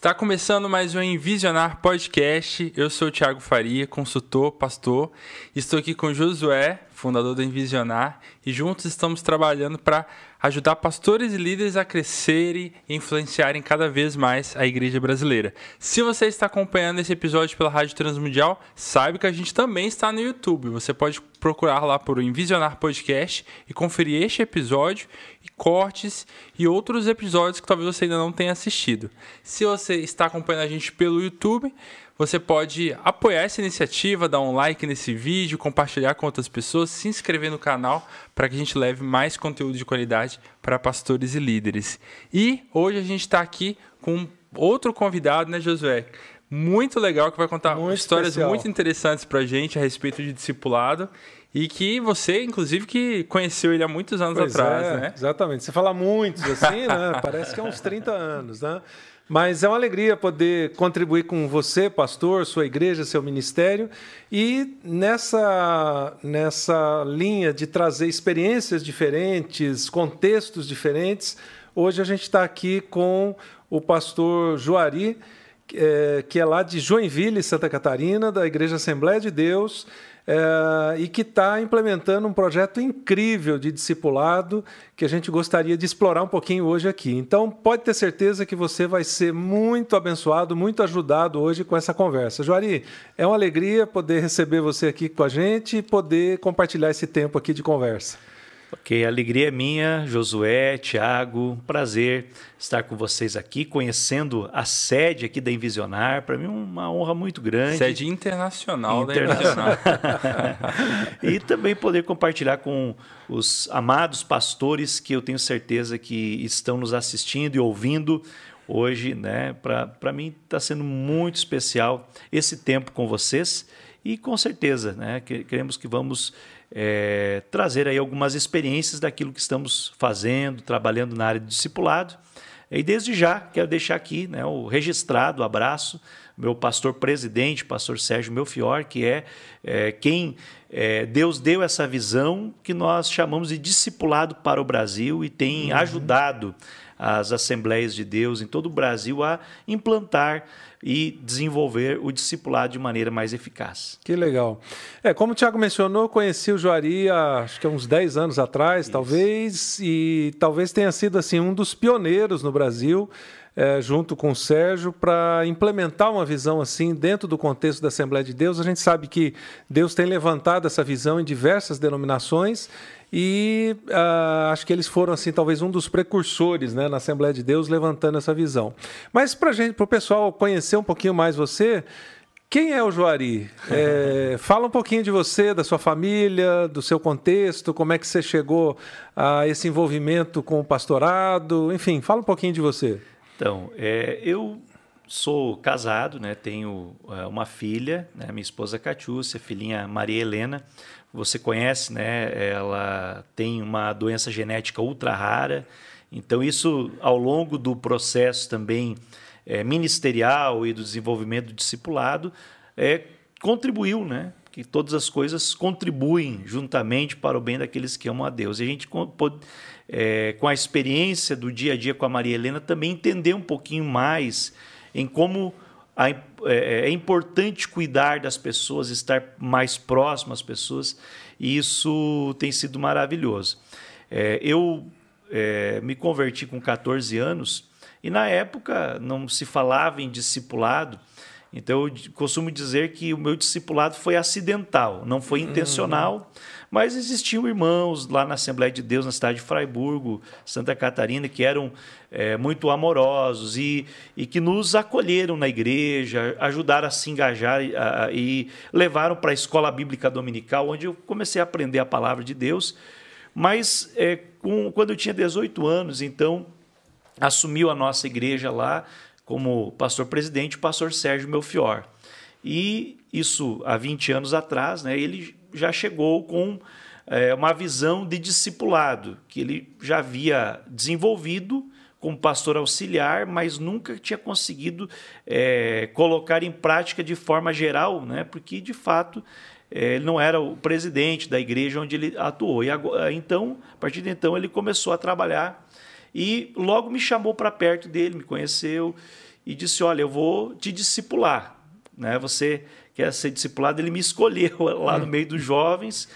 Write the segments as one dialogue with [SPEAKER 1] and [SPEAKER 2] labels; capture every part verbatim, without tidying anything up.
[SPEAKER 1] Está começando mais um Envisionar Podcast. Eu sou o Thiago Faria, consultor, pastor. Estou aqui com o Josué, fundador do Envisionar, e juntos estamos trabalhando para ajudar pastores e líderes a crescerem e influenciarem cada vez mais a igreja brasileira. Se você está acompanhando esse episódio pela Rádio Transmundial, saiba que a gente também está no YouTube. Você pode procurar lá por Envisionar Podcast e conferir este episódio e cortes e outros episódios que talvez você ainda não tenha assistido. Se você está acompanhando a gente pelo YouTube, você pode apoiar essa iniciativa, dar um like nesse vídeo, compartilhar com outras pessoas, se inscrever no canal para que a gente leve mais conteúdo de qualidade para pastores e líderes. E hoje a gente está aqui com outro convidado, né, Josué? Muito legal, que vai contar muito histórias especial. Muito interessantes para a gente a respeito de discipulado. E que você, inclusive, que conheceu ele há muitos anos pois atrás,
[SPEAKER 2] é,
[SPEAKER 1] né?
[SPEAKER 2] Exatamente. Você fala muitos assim, né? Parece que é uns trinta anos, né? Mas é uma alegria poder contribuir com você, pastor, sua igreja, seu ministério. E nessa, nessa linha de trazer experiências diferentes, contextos diferentes, hoje a gente está aqui com o pastor Juari, que é lá de Joinville, Santa Catarina, da Igreja Assembleia de Deus, É, e que está implementando um projeto incrível de discipulado que a gente gostaria de explorar um pouquinho hoje aqui. Então, pode ter certeza que você vai ser muito abençoado, muito ajudado hoje com essa conversa. Juari, é uma alegria poder receber você aqui com a gente e poder compartilhar esse tempo aqui de conversa.
[SPEAKER 3] Ok, a alegria é minha, Josué, Thiago, prazer estar com vocês aqui, conhecendo a sede aqui da Envisionar, para mim uma honra muito grande.
[SPEAKER 1] Sede internacional, internacional. da Envisionar.
[SPEAKER 3] E também poder compartilhar com os amados pastores que eu tenho certeza que estão nos assistindo e ouvindo hoje, né? Para mim está sendo muito especial esse tempo com vocês e com certeza, né? Queremos que vamos É, trazer aí algumas experiências daquilo que estamos fazendo, trabalhando na área de discipulado. E desde já quero deixar aqui, né, o registrado, o abraço, meu pastor presidente, pastor Sérgio Melfior, que é, é quem é, Deus deu essa visão que nós chamamos de discipulado para o Brasil e tem uhum. ajudado as Assembleias de Deus em todo o Brasil a implantar e desenvolver o discipulado de maneira mais eficaz.
[SPEAKER 2] Que legal. É, como o Thiago mencionou, conheci o Juari há, acho que há uns dez anos atrás, Isso. talvez, e talvez tenha sido assim, um dos pioneiros no Brasil, é, junto com o Sérgio, para implementar uma visão assim dentro do contexto da Assembleia de Deus. A gente sabe que Deus tem levantado essa visão em diversas denominações, e uh, acho que eles foram, assim, talvez um dos precursores, né, na Assembleia de Deus, levantando essa visão. Mas para gente, para o pessoal conhecer um pouquinho mais você, quem é o Juari? É, fala um pouquinho de você, da sua família, do seu contexto, como é que você chegou a esse envolvimento com o pastorado, enfim, fala um pouquinho de você.
[SPEAKER 3] Então, é, eu sou casado, né, tenho é, uma filha, né, minha esposa Catiúcia, filhinha Maria Helena. Você conhece, né? Ela tem uma doença genética ultra rara. Então, isso, ao longo do processo também é, ministerial e do desenvolvimento do discipulado, é, contribuiu, né? Que todas as coisas contribuem juntamente para o bem daqueles que amam a Deus. E a gente, é, com a experiência do dia a dia com a Maria Helena, também entender um pouquinho mais em como é importante cuidar das pessoas, estar mais próximo às pessoas, e isso tem sido maravilhoso. É, eu é, me converti com catorze anos e, na época, não se falava em discipulado, então eu costumo dizer que o meu discipulado foi acidental, não foi intencional, uhum. mas existiam irmãos lá na Assembleia de Deus, na cidade de Fraiburgo, Santa Catarina, que eram é, muito amorosos e, e que nos acolheram na igreja, ajudaram a se engajar a, a, e levaram para a escola bíblica dominical, onde eu comecei a aprender a palavra de Deus. Mas é, com, quando eu tinha dezoito anos, então, assumiu a nossa igreja lá como pastor-presidente, o pastor Sérgio Melfior. E isso, há vinte anos atrás, né, ele já chegou com é, uma visão de discipulado, que ele já havia desenvolvido como pastor auxiliar, mas nunca tinha conseguido é, colocar em prática de forma geral, né, porque, de fato, é, ele não era o presidente da igreja onde ele atuou. E agora, então, a partir de então, ele começou a trabalhar e logo me chamou para perto dele, me conheceu e disse, olha, eu vou te discipular, né? Você quer ser discipulado? Ele me escolheu lá no meio dos jovens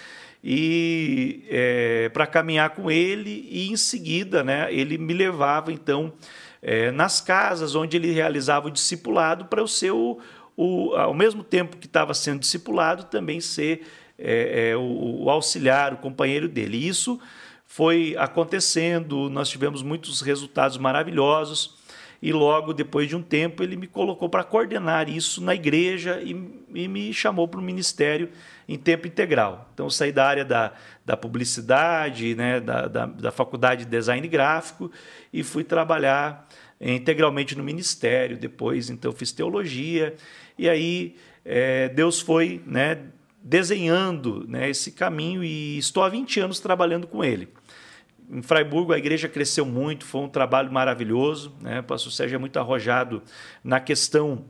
[SPEAKER 3] e é, para caminhar com ele, e em seguida, né, ele me levava então é, nas casas onde ele realizava o discipulado, para o seu, o, ao mesmo tempo que estava sendo discipulado, também ser é, é, o, o auxiliar, o companheiro dele. E isso foi acontecendo, nós tivemos muitos resultados maravilhosos, e logo depois de um tempo ele me colocou para coordenar isso na igreja e, e me chamou para o ministério em tempo integral. Então eu saí da área da, da publicidade, né, da, da, da faculdade de design gráfico, e fui trabalhar integralmente no ministério. Depois então fiz teologia, e aí é, Deus foi, né, desenhando, né, esse caminho, e estou há vinte anos trabalhando com ele. Em Fraiburgo a igreja cresceu muito, foi um trabalho maravilhoso, né? O pastor Sérgio é muito arrojado na questão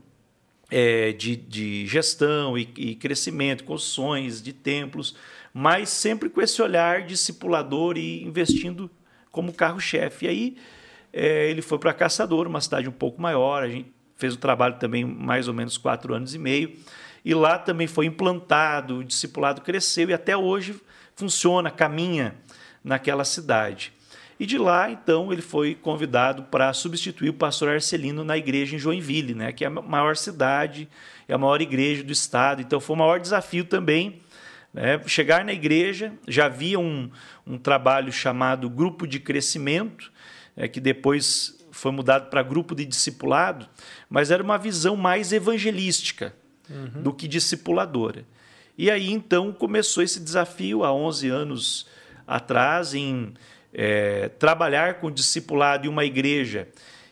[SPEAKER 3] é, de, de gestão e, e crescimento, construções de templos, mas sempre com esse olhar discipulador e investindo como carro-chefe. E aí é, ele foi para Caçador, uma cidade um pouco maior, a gente fez o trabalho também mais ou menos quatro anos e meio, e lá também foi implantado, o discipulado cresceu e até hoje funciona, caminha naquela cidade. E de lá, então, ele foi convidado para substituir o pastor Arcelino na igreja em Joinville, né, que é a maior cidade, é a maior igreja do estado. Então, foi o maior desafio também, né, chegar na igreja. Já havia um, um trabalho chamado Grupo de Crescimento, é, que depois foi mudado para Grupo de Discipulado, mas era uma visão mais evangelística uhum. do que discipuladora. E aí, então, começou esse desafio há onze anos atrás em é, trabalhar com discipulado em uma igreja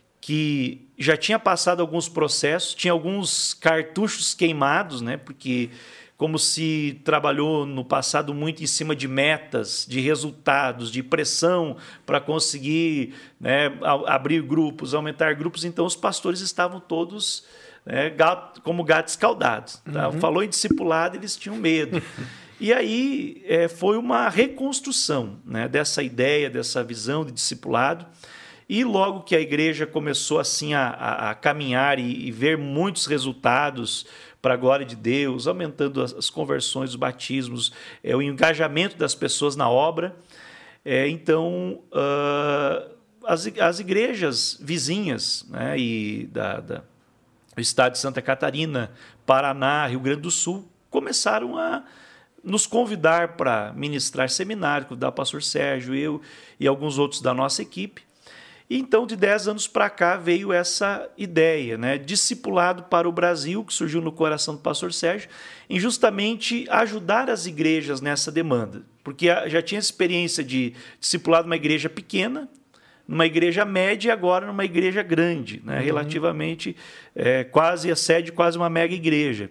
[SPEAKER 3] que já tinha passado alguns processos, tinha alguns cartuchos queimados, né? Porque como se trabalhou no passado muito em cima de metas, de resultados, de pressão para conseguir, né, abrir grupos, aumentar grupos, então os pastores estavam todos, né, gato, como gatos escaldados. Tá? Uhum. Falou em discipulado, eles tinham medo. E aí é, foi uma reconstrução, né, dessa ideia, dessa visão de discipulado. E logo que a igreja começou assim a, a, a caminhar e, e ver muitos resultados para a glória de Deus, aumentando as, as conversões, os batismos, é, o engajamento das pessoas na obra, é, então uh, as, as igrejas vizinhas, né, e da, da, do estado de Santa Catarina, Paraná, Rio Grande do Sul, começaram a nos convidar para ministrar seminário, convidar o pastor Sérgio, eu e alguns outros da nossa equipe. E então, de dez anos para cá, veio essa ideia, né, discipulado para o Brasil, que surgiu no coração do pastor Sérgio, em justamente ajudar as igrejas nessa demanda. Porque já tinha experiência de discipulado numa igreja pequena, numa igreja média e agora numa igreja grande, né, uhum. relativamente, é, quase a sede, quase uma mega igreja.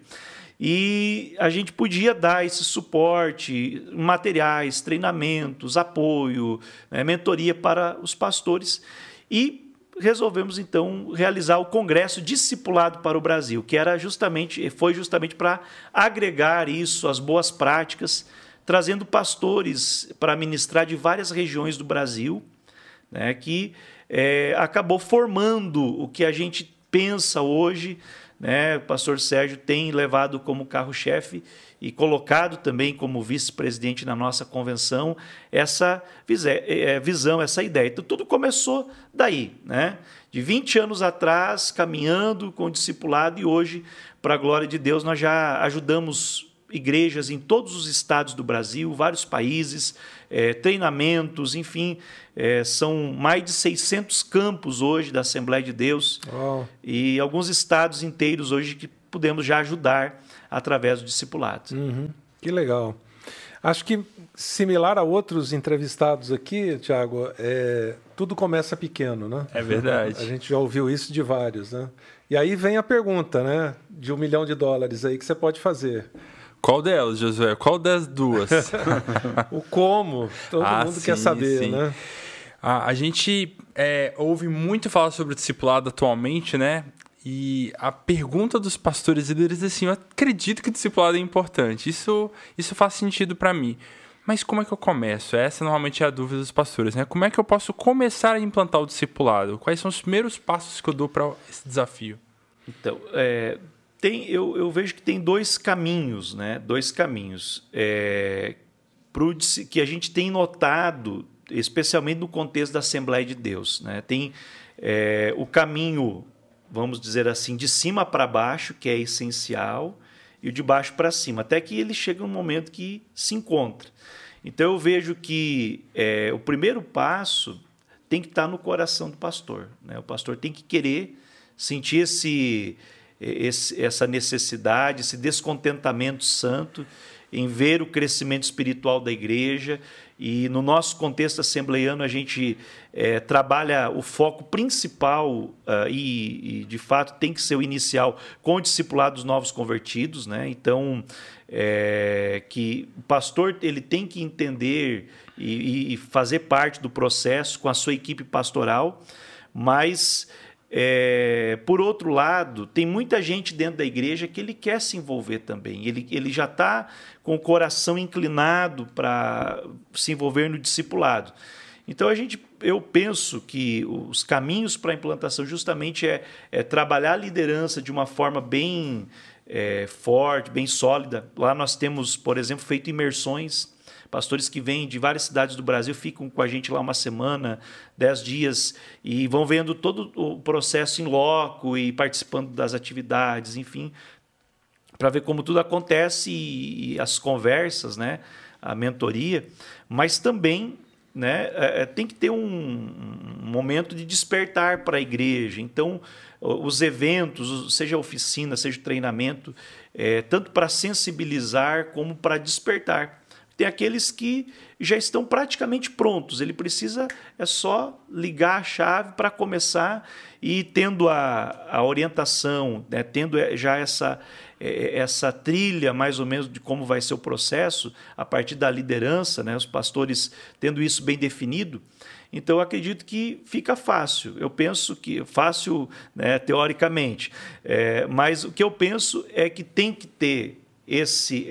[SPEAKER 3] E a gente podia dar esse suporte, materiais, treinamentos, apoio, né, mentoria para os pastores, e resolvemos então realizar o Congresso Discipulado para o Brasil, que era justamente, foi justamente para agregar isso, as boas práticas, trazendo pastores para ministrar de várias regiões do Brasil, né, que é, acabou formando o que a gente pensa hoje. Né, o pastor Sérgio tem levado como carro-chefe e colocado também como vice-presidente na nossa convenção essa visão, essa ideia. Então, tudo começou daí, né? De vinte anos atrás, caminhando com o discipulado, e hoje, para a glória de Deus, nós já ajudamos igrejas em todos os estados do Brasil, vários países, é, treinamentos, enfim, é, são mais de seiscentos campos hoje da Assembleia de Deus. Uau. E alguns estados inteiros hoje que podemos já ajudar através do discipulado.
[SPEAKER 2] Uhum. Que legal. Acho que, similar a outros entrevistados aqui, Tiago, é, tudo começa pequeno, né?
[SPEAKER 1] É verdade.
[SPEAKER 2] A gente já ouviu isso de vários, né? E aí vem a pergunta, né, de um milhão de dólares aí que você pode fazer.
[SPEAKER 1] Qual delas, Josué? Qual das duas?
[SPEAKER 2] O como. Todo ah, mundo sim, quer saber, sim. né?
[SPEAKER 1] A, a gente é, ouve muito falar sobre o discipulado atualmente, né? E a pergunta dos pastores e líderes é assim: eu acredito que o discipulado é importante. Isso, isso faz sentido para mim. Mas como é que eu começo? Essa normalmente é a dúvida dos pastores, né? Como é que eu posso começar a implantar o discipulado? Quais são os primeiros passos que eu dou para esse desafio?
[SPEAKER 3] Então, é, tem, eu, eu vejo que tem dois caminhos, né? Dois caminhos é, pro, que a gente tem notado, especialmente no contexto da Assembleia de Deus, né? Tem é, o caminho, vamos dizer assim, de cima para baixo, que é essencial, e o de baixo para cima, até que ele chega um momento que se encontra. Então, eu vejo que é, o primeiro passo tem que estar no coração do pastor, né? O pastor tem que querer sentir esse, esse, essa necessidade, esse descontentamento santo em ver o crescimento espiritual da igreja. E no nosso contexto assembleiano, a gente é, trabalha o foco principal uh, e, e, de fato, tem que ser o inicial com o discipulado dos novos convertidos, né? Então, é, que o pastor ele tem que entender e, e fazer parte do processo com a sua equipe pastoral, mas... É, por outro lado, tem muita gente dentro da igreja que ele quer se envolver também. Ele, ele já está com o coração inclinado para se envolver no discipulado. Então, a gente, eu penso que os caminhos para a implantação justamente é, é trabalhar a liderança de uma forma bem é, forte, bem sólida. Lá nós temos, por exemplo, feito imersões. Pastores que vêm de várias cidades do Brasil ficam com a gente lá uma semana, dez dias, e vão vendo todo o processo em loco e participando das atividades, enfim, para ver como tudo acontece e as conversas, né, a mentoria, mas também, né, é, tem que ter um, um momento de despertar para a igreja. Então, os eventos, seja oficina, seja treinamento, é, tanto para sensibilizar como para despertar. Tem aqueles que já estão praticamente prontos, ele precisa é só ligar a chave para começar e tendo a, a orientação, né, tendo já essa, essa trilha mais ou menos de como vai ser o processo, a partir da liderança, né, os pastores tendo isso bem definido. Então, eu acredito que fica fácil. Eu penso que fácil, né, teoricamente, é, mas o que eu penso é que tem que ter esse,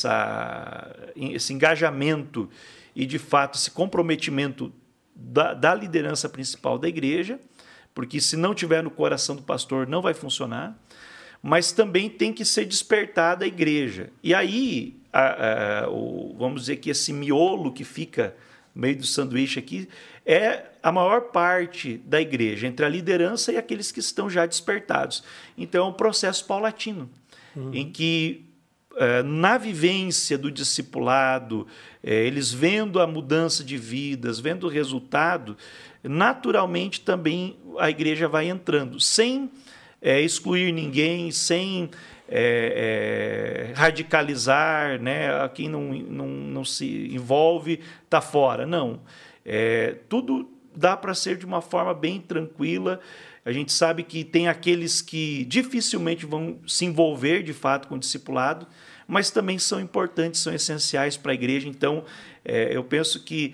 [SPEAKER 3] essa, esse engajamento e, de fato, esse comprometimento da, da liderança principal da igreja, porque se não tiver no coração do pastor não vai funcionar, mas também tem que ser despertada a igreja. E aí, a, a, o, vamos dizer que esse miolo que fica no meio do sanduíche aqui é a maior parte da igreja, entre a liderança e aqueles que estão já despertados. Então, é um processo paulatino, uhum. em que na vivência do discipulado, eles vendo a mudança de vidas, vendo o resultado, naturalmente também a igreja vai entrando, sem é, excluir ninguém, sem é, é, radicalizar, né? Quem não, não, não se envolve está fora. Não, é, tudo dá para ser de uma forma bem tranquila. A gente sabe que tem aqueles que dificilmente vão se envolver de fato com o discipulado, mas também são importantes, são essenciais para a igreja. Então, é, eu penso que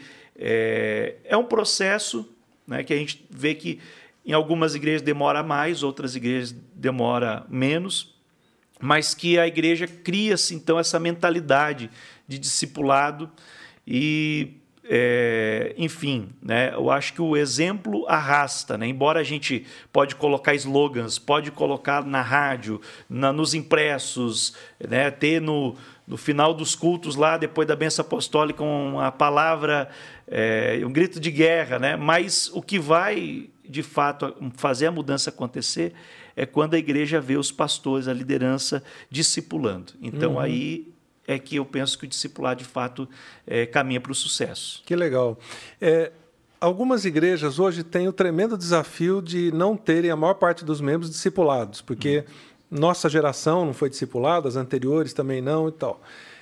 [SPEAKER 3] é, é um processo, né, que a gente vê que em algumas igrejas demora mais, outras igrejas demora menos, mas que a igreja cria-se, então, essa mentalidade de discipulado e... É, enfim, né, eu acho que o exemplo arrasta, né? Embora a gente pode colocar slogans, pode colocar na rádio, na, nos impressos, né, ter no, no final dos cultos lá, depois da bênção apostólica, uma palavra, é, um grito de guerra, né? Mas o que vai, de fato, fazer a mudança acontecer é quando a igreja vê os pastores, a liderança, discipulando. Então, uhum. aí... é que eu penso que o discipulado, de fato, é, caminha para o sucesso.
[SPEAKER 2] Que legal. É, algumas igrejas hoje têm o tremendo desafio de não terem a maior parte dos membros discipulados, porque hum. nossa geração não foi discipulada, as anteriores também não e tal.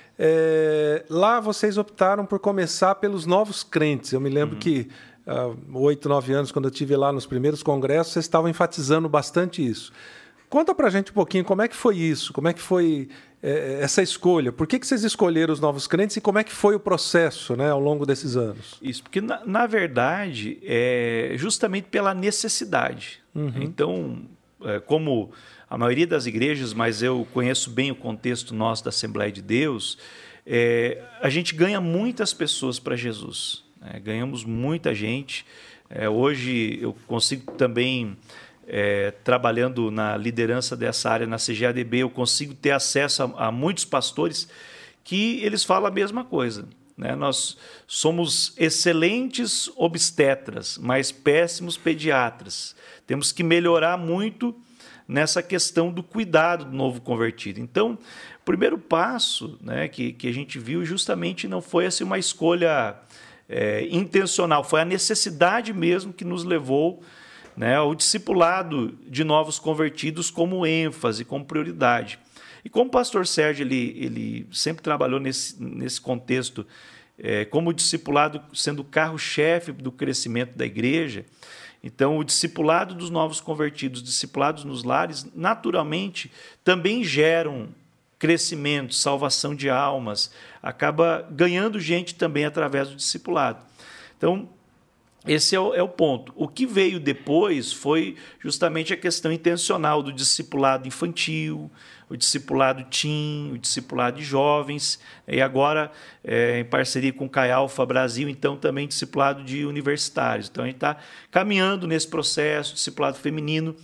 [SPEAKER 2] É, lá vocês optaram por começar pelos novos crentes. Eu me lembro hum. que há oito, nove anos, quando eu estive lá nos primeiros congressos, vocês estavam enfatizando bastante isso. Conta para a gente um pouquinho como é que foi isso, como é que foi é, essa escolha, por que, que vocês escolheram os novos crentes e como é que foi o processo, né, ao longo desses anos?
[SPEAKER 3] Isso, porque na, na verdade é justamente pela necessidade. Uhum. Então, é, como a maioria das igrejas, mas eu conheço bem o contexto nosso da Assembleia de Deus, é, a gente ganha muitas pessoas para Jesus, né? Ganhamos muita gente. É, hoje eu consigo também, é, trabalhando na liderança dessa área na C G A D B, eu consigo ter acesso a, a muitos pastores que eles falam a mesma coisa, né? Nós somos excelentes obstetras, mas péssimos pediatras. Temos que melhorar muito nessa questão do cuidado do novo convertido. Então, o primeiro passo, né, que, que a gente viu justamente não foi assim, uma escolha é, intencional, foi a necessidade mesmo que nos levou, né, ao discipulado de novos convertidos como ênfase, como prioridade. E como o pastor Sérgio ele, ele sempre trabalhou nesse, nesse contexto, é, como o discipulado sendo o carro-chefe do crescimento da igreja, então o discipulado dos novos convertidos, discipulados nos lares, naturalmente também geram crescimento, salvação de almas, acaba ganhando gente também através do discipulado. Então, esse é o, é o ponto. O que veio depois foi justamente a questão intencional do discipulado infantil, o discipulado teen, o discipulado de jovens, e agora, é, em parceria com o Caialfa Brasil, então também discipulado de universitários. Então a gente está caminhando nesse processo, discipulado feminino,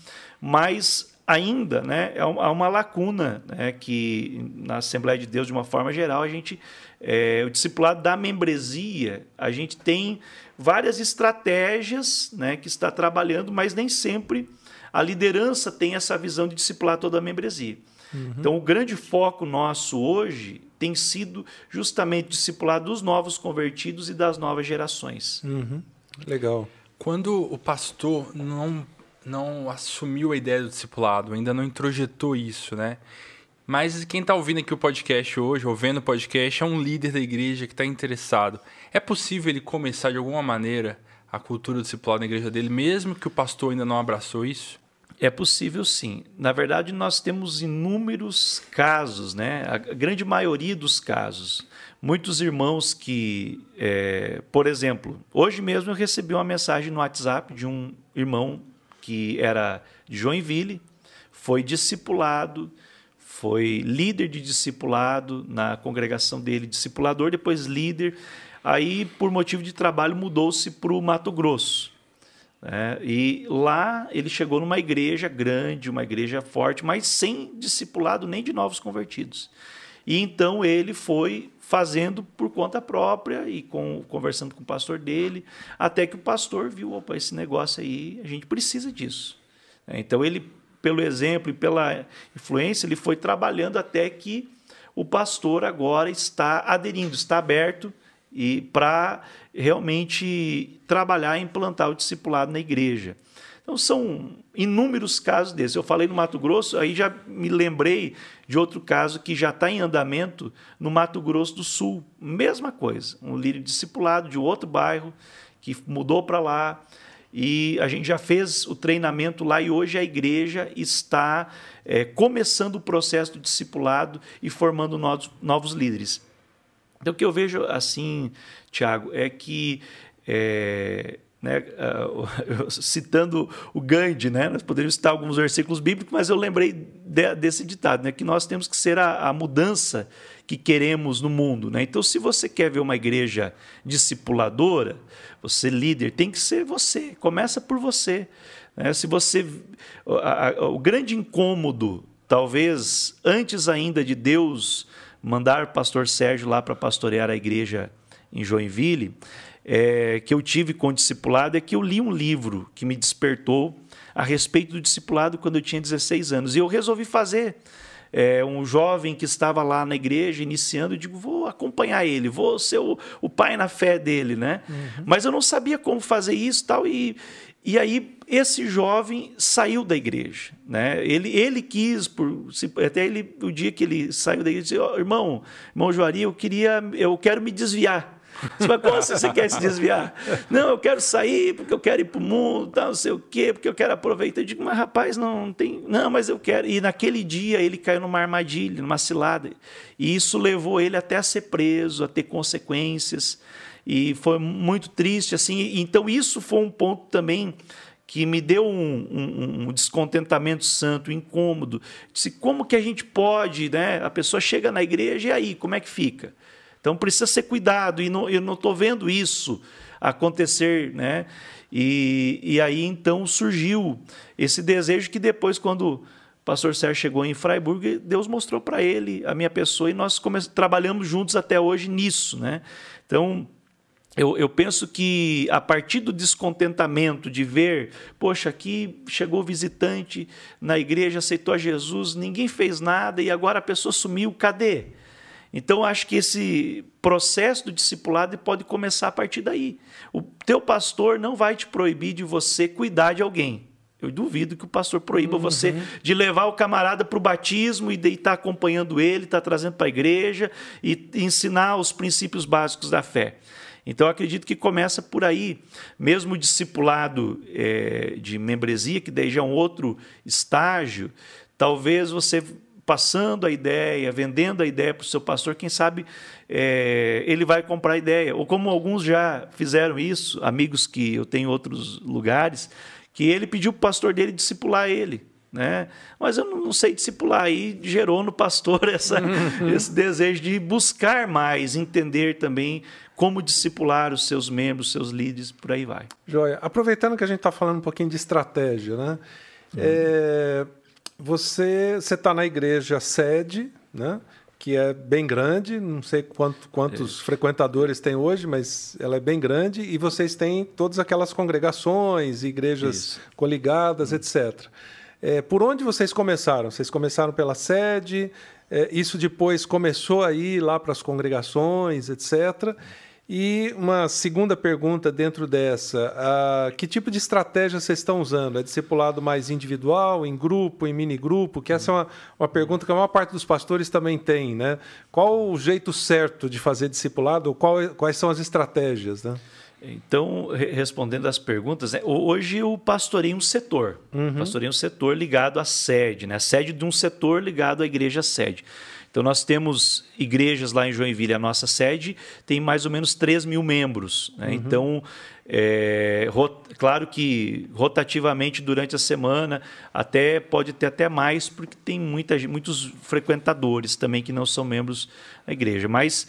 [SPEAKER 3] mas ainda, né, há uma lacuna, né, que na Assembleia de Deus, de uma forma geral, a gente, é, o discipulado da membresia, a gente tem várias estratégias, né, que está trabalhando, mas nem sempre a liderança tem essa visão de discipular toda a membresia. Uhum. Então, o grande foco nosso hoje tem sido justamente discipular dos novos convertidos e das novas gerações.
[SPEAKER 2] Uhum. Legal.
[SPEAKER 1] Quando o pastor não, não assumiu a ideia do discipulado, ainda não introjetou isso, né? Mas quem está ouvindo aqui o podcast hoje, ou vendo o podcast, é um líder da igreja que está interessado. É possível ele começar de alguma maneira a cultura do discipulado na igreja dele, mesmo que o pastor ainda não abraçou isso?
[SPEAKER 3] É possível, sim. Na verdade, nós temos inúmeros casos, né? A grande maioria dos casos. Muitos irmãos que, é, por exemplo, hoje mesmo eu recebi uma mensagem no WhatsApp de um irmão que era de Joinville, foi discipulado, foi líder de discipulado na congregação dele, discipulador, depois líder. Aí, por motivo de trabalho, mudou-se para o Mato Grosso. É, e lá ele chegou numa igreja grande, uma igreja forte, mas sem discipulado nem de novos convertidos. E então ele foi fazendo por conta própria e com, conversando com o pastor dele, até que o pastor viu, opa, esse negócio aí, a gente precisa disso. É, então ele, pelo exemplo e pela influência, ele foi trabalhando até que o pastor agora está aderindo, está aberto e para realmente trabalhar e implantar o discipulado na igreja. Então, são inúmeros casos desses. Eu falei no Mato Grosso, aí já me lembrei de outro caso que já está em andamento no Mato Grosso do Sul. Mesma coisa, um líder discipulado de outro bairro que mudou para lá e a gente já fez o treinamento lá e hoje a igreja está é, começando o processo do discipulado e formando novos, novos líderes. Então, o que eu vejo assim, Tiago, é que, é, né, uh, citando o Gandhi, né, nós poderíamos citar alguns versículos bíblicos, mas eu lembrei de, desse ditado, né, que nós temos que ser a, a mudança que queremos no mundo. Né? Então, se você quer ver uma igreja discipuladora, você líder, tem que ser você, começa por você. Né? Se você, a, a, o grande incômodo, talvez antes ainda de Deus mandar o pastor Sérgio lá para pastorear a igreja em Joinville, é, que eu tive com o discipulado, é que eu li um livro que me despertou a respeito do discipulado quando eu tinha dezesseis anos. E eu resolvi fazer. É, um jovem que estava lá na igreja, iniciando, eu digo, vou acompanhar ele, vou ser o, o pai na fé dele. Né? Uhum. Mas eu não sabia como fazer isso tal, e E aí esse jovem saiu da igreja, né? Ele, ele quis, por, até ele, o dia que ele saiu da igreja, disse, oh, irmão, irmão Juari, eu queria, eu quero me desviar. Você vai, como assim você quer se desviar? Não, eu quero sair porque eu quero ir para o mundo, tá, não sei o quê, porque eu quero aproveitar. Eu digo, mas rapaz, não, não tem. Não, mas eu quero. E naquele dia ele caiu numa armadilha, numa cilada. E isso levou ele até a ser preso, a ter consequências. E foi muito triste, assim. Então, isso foi um ponto também que me deu um, um, um descontentamento santo, um incômodo. Disse, como que a gente pode, né? A pessoa chega na igreja e aí, como é que fica? Então precisa ser cuidado, e não, eu não estou vendo isso acontecer, né? E, e aí então surgiu esse desejo que depois, quando o pastor Sérgio chegou em Freiburg, Deus mostrou para ele a minha pessoa e nós come- trabalhamos juntos até hoje nisso, né? Então, eu, eu penso que a partir do descontentamento de ver, poxa, aqui chegou visitante na igreja, aceitou a Jesus, ninguém fez nada e agora a pessoa sumiu, cadê? Então, acho que esse processo do discipulado pode começar a partir daí. O teu pastor não vai te proibir de você cuidar de alguém. Eu duvido que o pastor proíba uhum. você de levar o camarada para o batismo e de estar acompanhando ele, estar trazendo para a igreja e ensinar os princípios básicos da fé. Então, eu acredito que começa por aí. Mesmo o discipulado é, de membresia, que daí já é um outro estágio, talvez você... passando a ideia, vendendo a ideia para o seu pastor, quem sabe é, ele vai comprar a ideia. Ou como alguns já fizeram isso, amigos que eu tenho em outros lugares, que ele pediu para o pastor dele discipular ele. Né? Mas eu não sei discipular, aí gerou no pastor essa, esse desejo de buscar mais, entender também como discipular os seus membros, os seus líderes, por aí vai.
[SPEAKER 2] Joia. Aproveitando que a gente está falando um pouquinho de estratégia, né? Hum. É... Você está na igreja sede, né, que é bem grande, não sei quanto, quantos Isso. frequentadores tem hoje, mas ela é bem grande, e vocês têm todas aquelas congregações, igrejas Isso. coligadas, hum. etcétera. É, por onde vocês começaram? Vocês começaram pela sede, é, isso depois começou a ir lá para as congregações, etcétera. E uma segunda pergunta dentro dessa, uh, que tipo de estratégia vocês estão usando? É discipulado mais individual, em grupo, em mini-grupo? Que essa é uma, uma pergunta que a maior parte dos pastores também tem, né? Qual o jeito certo de fazer discipulado? Qual, quais são as estratégias, né?
[SPEAKER 3] Então, respondendo às perguntas, né, hoje eu pastoreio um setor, uhum. pastoreio um setor ligado à sede, né? A sede de um setor ligado à igreja sede. Então, nós temos igrejas lá em Joinville, a nossa sede tem mais ou menos três mil membros. Né? Uhum. Então, é, rot, claro que rotativamente durante a semana até pode ter até mais, porque tem muita, muitos frequentadores também que não são membros da igreja. Mas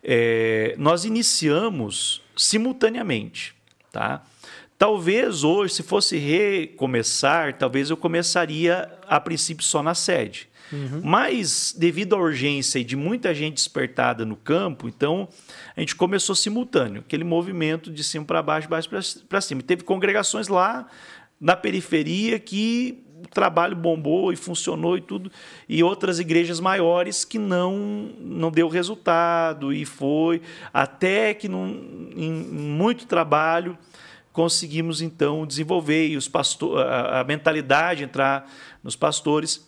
[SPEAKER 3] é, nós iniciamos simultaneamente. Tá? Talvez hoje, se fosse recomeçar, talvez eu começaria a princípio só na sede. Uhum. Mas, devido à urgência e de muita gente despertada no campo, então a gente começou simultâneo, aquele movimento de cima para baixo, baixo para cima. Teve congregações lá na periferia que o trabalho bombou e funcionou e tudo, e outras igrejas maiores que não, não deu resultado, e foi até que num, em muito trabalho conseguimos então desenvolver e os pastor, a, a mentalidade entrar nos pastores.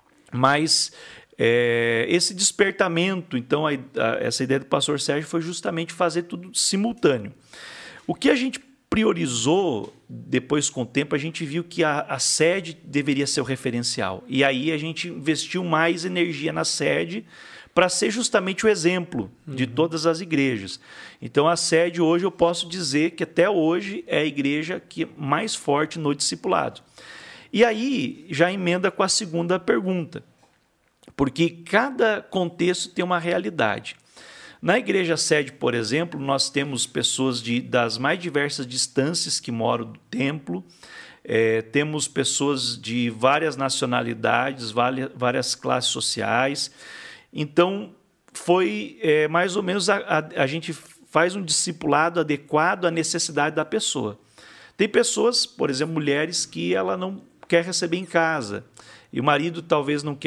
[SPEAKER 3] Mas é, esse despertamento, então, a, a, essa ideia do pastor Sérgio foi justamente fazer tudo simultâneo. O que a gente priorizou, depois com o tempo, a gente viu que a, a sede deveria ser o referencial. E aí a gente investiu mais energia na sede para ser justamente o exemplo uhum. de todas as igrejas. Então, a sede hoje eu posso dizer que até hoje é a igreja que é mais forte no discipulado. E aí já emenda com a segunda pergunta, porque cada contexto tem uma realidade. Na igreja sede, por exemplo, nós temos pessoas de, das mais diversas distâncias que moram do templo, é, temos pessoas de várias nacionalidades, várias, várias classes sociais. Então, foi é, mais ou menos a, a, a gente faz um discipulado adequado à necessidade da pessoa. Tem pessoas, por exemplo, mulheres, que ela não quer receber em casa, e o marido talvez não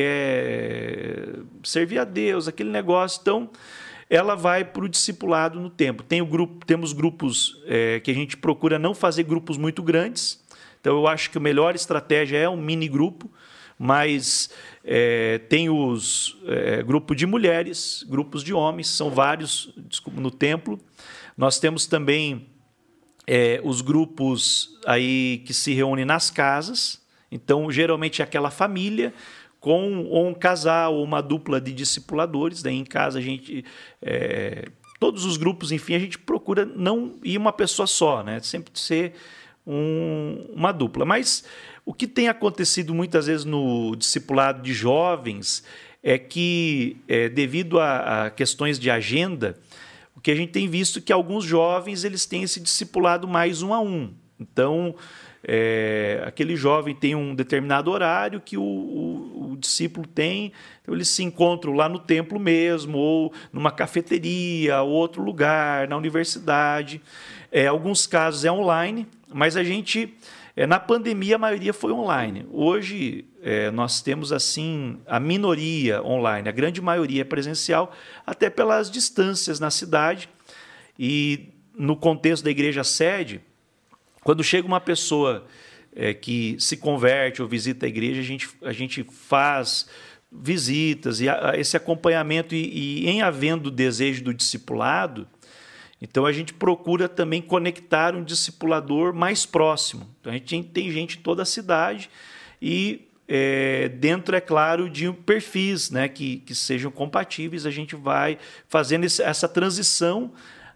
[SPEAKER 3] quer servir a Deus, aquele negócio, então ela vai para o discipulado no templo. Tem o grupo, temos grupos é, que a gente procura não fazer grupos muito grandes, então eu acho que a melhor estratégia é um mini grupo, mas é, tem os é, grupos de mulheres, grupos de homens, são vários, desculpa, no templo. Nós temos também é, os grupos aí que se reúnem nas casas. Então, geralmente é aquela família com ou um casal ou uma dupla de discipuladores. Daí em casa a gente... É, todos os grupos, enfim, a gente procura não ir uma pessoa só, né? Sempre ser um, uma dupla. Mas o que tem acontecido muitas vezes no discipulado de jovens é que, é, devido a, a questões de agenda, o que a gente tem visto é que alguns jovens eles têm esse discipulado mais um a um. Então, é, aquele jovem tem um determinado horário que o, o, o discípulo tem, então eles se encontram lá no templo mesmo, ou numa cafeteria, ou outro lugar, na universidade. É, alguns casos é online, mas a gente... É, na pandemia, a maioria foi online. Hoje, é, nós temos assim a minoria online, a grande maioria é presencial, até pelas distâncias na cidade. E no contexto da igreja sede, quando chega uma pessoa é, que se converte ou visita a igreja, a gente, a gente faz visitas e a, esse acompanhamento, e, e em havendo o desejo do discipulado, então, a gente procura também conectar um discipulador mais próximo. Então, a gente tem gente em toda a cidade e é, dentro, é claro, de perfis, né, que, que sejam compatíveis, a gente vai fazendo esse, essa transição,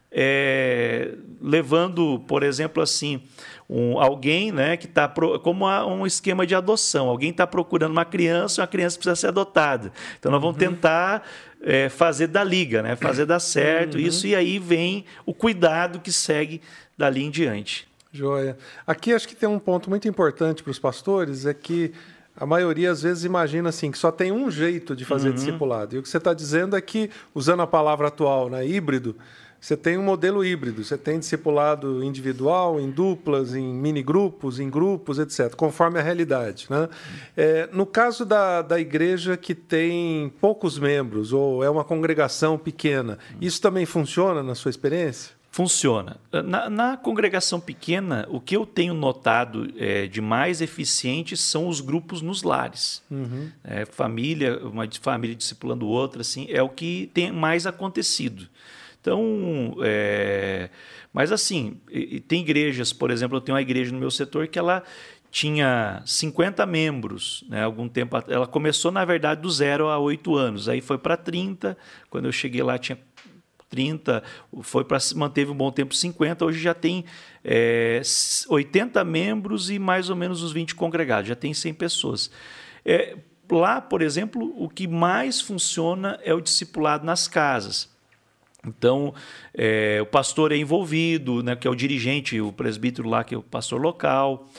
[SPEAKER 3] é, levando, por exemplo, assim, um, alguém, né, que está como um esquema de adoção. Alguém está procurando uma criança, uma criança precisa ser adotada. Então, nós vamos uhum. tentar... É, fazer da liga, né? Fazer dar certo, uhum. isso, e aí vem o cuidado que segue dali em diante.
[SPEAKER 2] Joia. Aqui acho que tem um ponto muito importante para os pastores, é que a maioria às vezes imagina assim, que só tem um jeito de fazer uhum. discipulado. E o que você está dizendo é que, usando a palavra atual, né, híbrido, você tem um modelo híbrido, você tem discipulado individual, em duplas, em mini-grupos, em grupos, etcétera, conforme a realidade. Né? É, no caso da, da igreja que tem poucos membros, ou é uma congregação pequena, isso também funciona na sua experiência?
[SPEAKER 3] Funciona. Na, na congregação pequena, o que eu tenho notado é, de mais eficiente são os grupos nos lares. Uhum. É, família, uma família discipulando outra, assim, é o que tem mais acontecido. Então, é... mas assim, tem igrejas, por exemplo, eu tenho uma igreja no meu setor que ela tinha cinquenta membros, né, algum tempo. Ela começou, na verdade, do zero a oito anos, aí foi para trinta, quando eu cheguei lá tinha trinta, foi para manteve um bom tempo cinquenta, hoje já tem é, oitenta membros e mais ou menos os vinte congregados, já tem cem pessoas. É, lá, por exemplo, o que mais funciona é o discipulado nas casas. Então, é, o pastor é envolvido, né, que é o dirigente, o presbítero lá, que é o pastor local,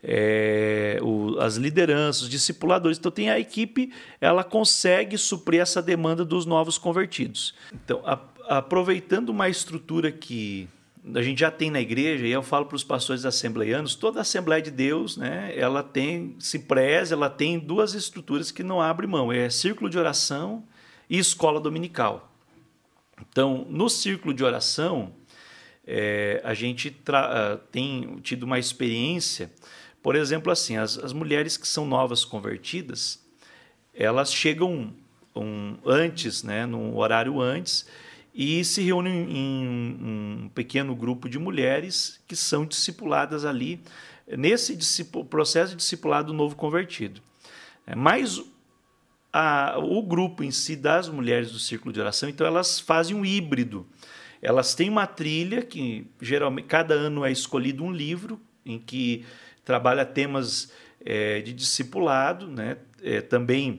[SPEAKER 3] é, o, as lideranças, os discipuladores. Então, tem a equipe, ela consegue suprir essa demanda dos novos convertidos. Então, a, aproveitando uma estrutura que a gente já tem na igreja, e eu falo para os pastores assembleianos, toda a Assembleia de Deus, né, ela tem, se preza, ela tem duas estruturas que não abre mão, é círculo de oração e escola dominical. Então, no círculo de oração, é, a gente tra- tem tido uma experiência, por exemplo, assim, as, as mulheres que são novas convertidas, elas chegam um, antes, né, num horário antes, e se reúnem em um, um pequeno grupo de mulheres que são discipuladas ali, nesse discipu- processo de discipulado do novo convertido. É, mas A, o grupo em si das mulheres do círculo de oração, então elas fazem um híbrido. Elas têm uma trilha que geralmente cada ano é escolhido um livro em que trabalha temas é, de discipulado, né? É, também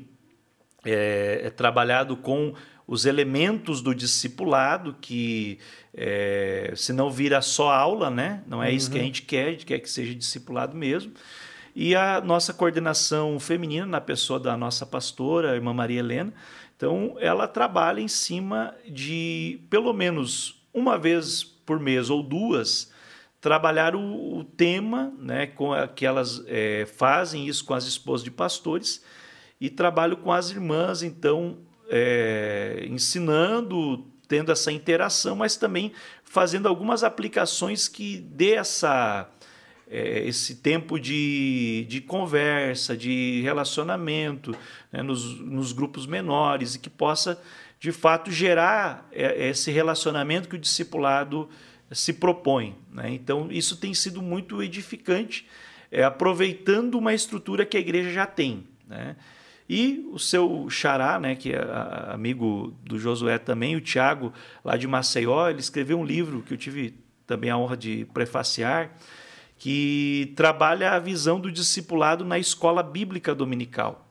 [SPEAKER 3] é, é trabalhado com os elementos do discipulado, que é, se não vira só aula, né? Não é uhum. isso que a gente quer, a gente quer que seja discipulado mesmo. E a nossa coordenação feminina, na pessoa da nossa pastora, a irmã Maria Helena, então ela trabalha em cima de, pelo menos uma vez por mês ou duas, trabalhar o, o tema, né, com a, que elas é, fazem isso com as esposas de pastores, e trabalho com as irmãs, então, é, ensinando, tendo essa interação, mas também fazendo algumas aplicações que dê essa... É, esse tempo de, de conversa, de relacionamento, né, nos, nos grupos menores, e que possa, de fato, gerar esse relacionamento que o discipulado se propõe. Né? Então, isso tem sido muito edificante, é, aproveitando uma estrutura que a igreja já tem. Né? E o seu xará, né, que é amigo do Josué também, o Tiago, lá de Maceió, ele escreveu um livro que eu tive também a honra de prefaciar, que trabalha a visão do discipulado na escola bíblica dominical,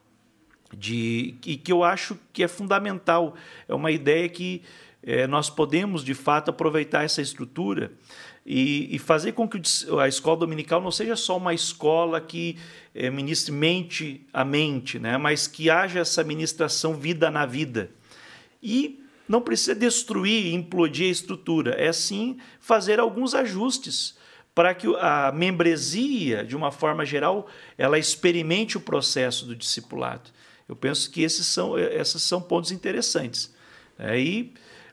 [SPEAKER 3] de, e que eu acho que é fundamental. É uma ideia que é, nós podemos, de fato, aproveitar essa estrutura e, e fazer com que a escola dominical não seja só uma escola que é, ministre mente a mente, né? Mas que haja essa ministração vida na vida. E não precisa destruir, implodir a estrutura, é sim fazer alguns ajustes para que a membresia, de uma forma geral, ela experimente o processo do discipulado. Eu penso que esses são, esses são pontos interessantes. Aí,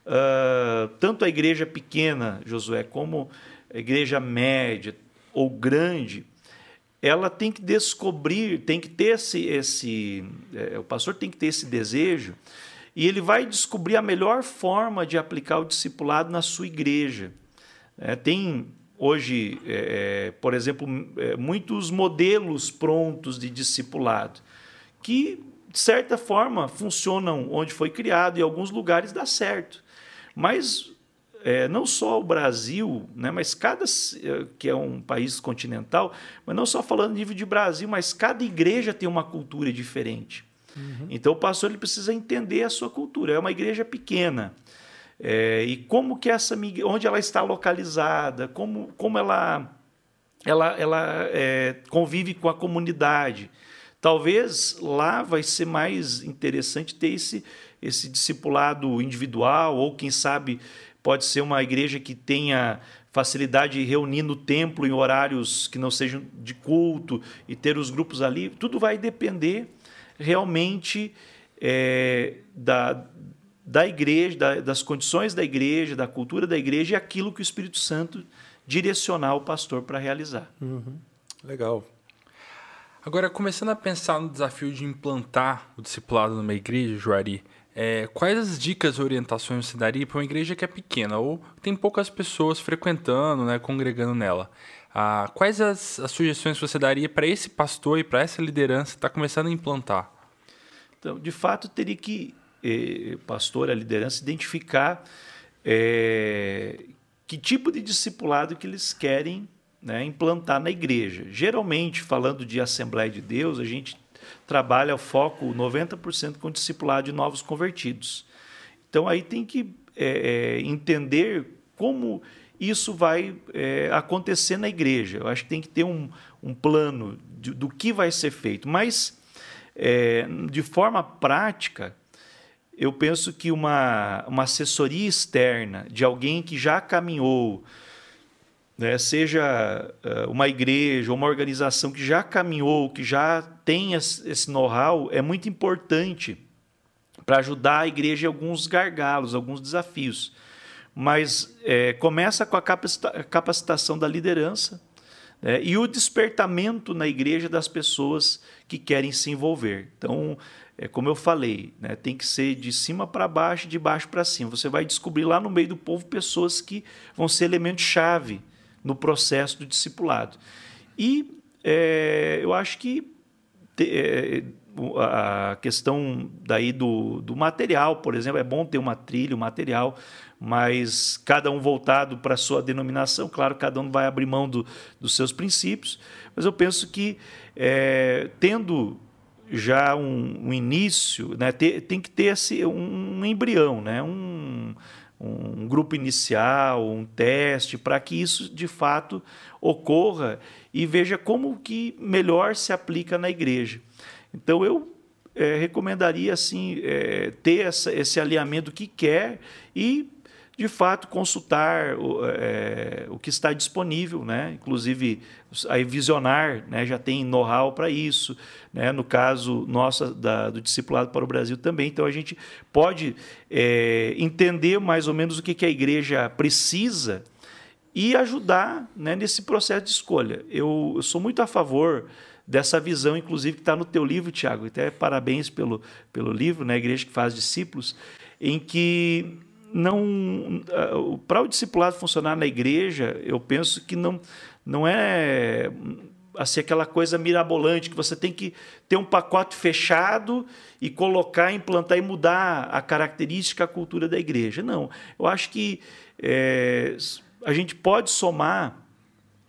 [SPEAKER 3] uh, tanto a igreja pequena, Josué, como a igreja média ou grande, ela tem que descobrir, tem que ter esse, esse é, o pastor tem que ter esse desejo, e ele vai descobrir a melhor forma de aplicar o discipulado na sua igreja. É, tem hoje, é, por exemplo, é, muitos modelos prontos de discipulado que, de certa forma, funcionam onde foi criado, e em alguns lugares dá certo. Mas é, não só o Brasil, né, mas cada, que é um país continental, mas não só falando nível de Brasil, mas cada igreja tem uma cultura diferente. Uhum. Então o pastor ele precisa entender a sua cultura. É uma igreja pequena. É, e como que essa, onde ela está localizada, como, como ela, ela, ela é, convive com a comunidade. Talvez lá vai ser mais interessante ter esse, esse discipulado individual, ou quem sabe pode ser uma igreja que tenha facilidade de reunir no templo em horários que não sejam de culto e ter os grupos ali. Tudo vai depender realmente é, da, da igreja, da, das condições da igreja, da cultura da igreja e aquilo que o Espírito Santo direcionar o pastor para realizar.
[SPEAKER 2] Uhum. Legal.
[SPEAKER 1] Agora, começando a pensar no desafio de implantar o discipulado numa igreja, Juari, é, quais as dicas ou orientações você daria para uma igreja que é pequena ou tem poucas pessoas frequentando, né, congregando nela? Ah, quais as, as sugestões que você daria para esse pastor e para essa liderança que está começando a implantar?
[SPEAKER 3] Então, de fato, teria que, eh, pastor, a liderança, identificar eh, que tipo de discipulado que eles querem, né, implantar na igreja. Geralmente, falando de Assembleia de Deus, a gente trabalha o foco noventa por cento com discipulado de novos convertidos. Então, aí tem que é, entender como isso vai é, acontecer na igreja. Eu acho que tem que ter um, um plano de, do que vai ser feito. Mas, é, de forma prática, eu penso que uma, uma assessoria externa de alguém que já caminhou, né, seja uma igreja ou uma organização que já caminhou, que já tem esse know-how, é muito importante para ajudar a igreja em alguns gargalos, alguns desafios. Mas é, começa com a capacitação da liderança, né, e o despertamento na igreja das pessoas que querem se envolver. Então, é, como eu falei, né, tem que ser de cima para baixo, de baixo para cima. Você vai descobrir lá no meio do povo pessoas que vão ser elementos-chave no processo do discipulado. E é, eu acho que te, é, a questão daí do, do material, por exemplo, é bom ter uma trilha, um material, mas cada um voltado para a sua denominação, claro, cada um vai abrir mão do, dos seus princípios, mas eu penso que é, tendo já um, um início, né, ter, tem que ter esse, um, um embrião, né, um, um grupo inicial, um teste, para que isso de fato ocorra e veja como que melhor se aplica na igreja. Então eu é, recomendaria assim, é, ter essa, esse alinhamento que quer e de fato consultar o, é, o que está disponível, né? Inclusive a Visionar, né, já tem know-how para isso, né? No caso nosso da, do Discipulado para o Brasil também. Então a gente pode é, entender mais ou menos o que, que a igreja precisa e ajudar, né, nesse processo de escolha. Eu, eu sou muito a favor dessa visão, inclusive, que está no teu livro, Tiago. Até parabéns pelo, pelo livro, né, Igreja que Faz Discípulos, em que não, para o discipulado funcionar na igreja, eu penso que não, não é assim, aquela coisa mirabolante que você tem que ter um pacote fechado e colocar, implantar e mudar a característica, a cultura da igreja. Não, eu acho que é, a gente pode somar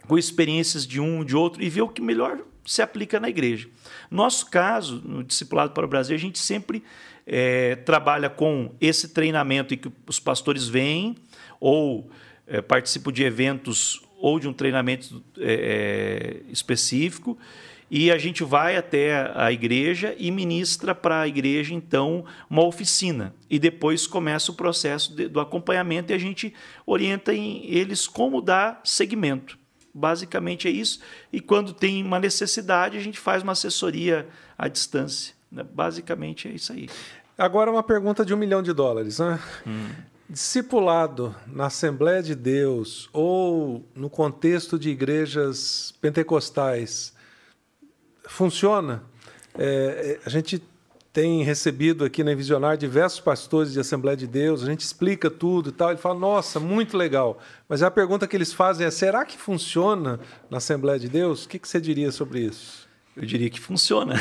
[SPEAKER 3] com experiências de um, de outro, e ver o que melhor se aplica na igreja. Nosso caso, no Discipulado para o Brasil, a gente sempre é, trabalha com esse treinamento em que os pastores vêm ou é, participam de eventos ou de um treinamento é, específico, e a gente vai até a igreja e ministra para a igreja, então, uma oficina. E depois começa o processo de, do acompanhamento e a gente orienta em eles como dar seguimento. Basicamente é isso. E quando tem uma necessidade, a gente faz uma assessoria à distância. Basicamente é isso aí.
[SPEAKER 2] Agora uma pergunta de um milhão de dólares, né?
[SPEAKER 3] Hum.
[SPEAKER 2] Discipulado na Assembleia de Deus ou no contexto de igrejas pentecostais, funciona? É, a gente tem recebido aqui na Envisionar diversos pastores de Assembleia de Deus, a gente explica tudo e tal, ele fala, nossa, muito legal. Mas a pergunta que eles fazem é, será que funciona na Assembleia de Deus? O que, que você diria sobre isso?
[SPEAKER 3] Eu diria que funciona.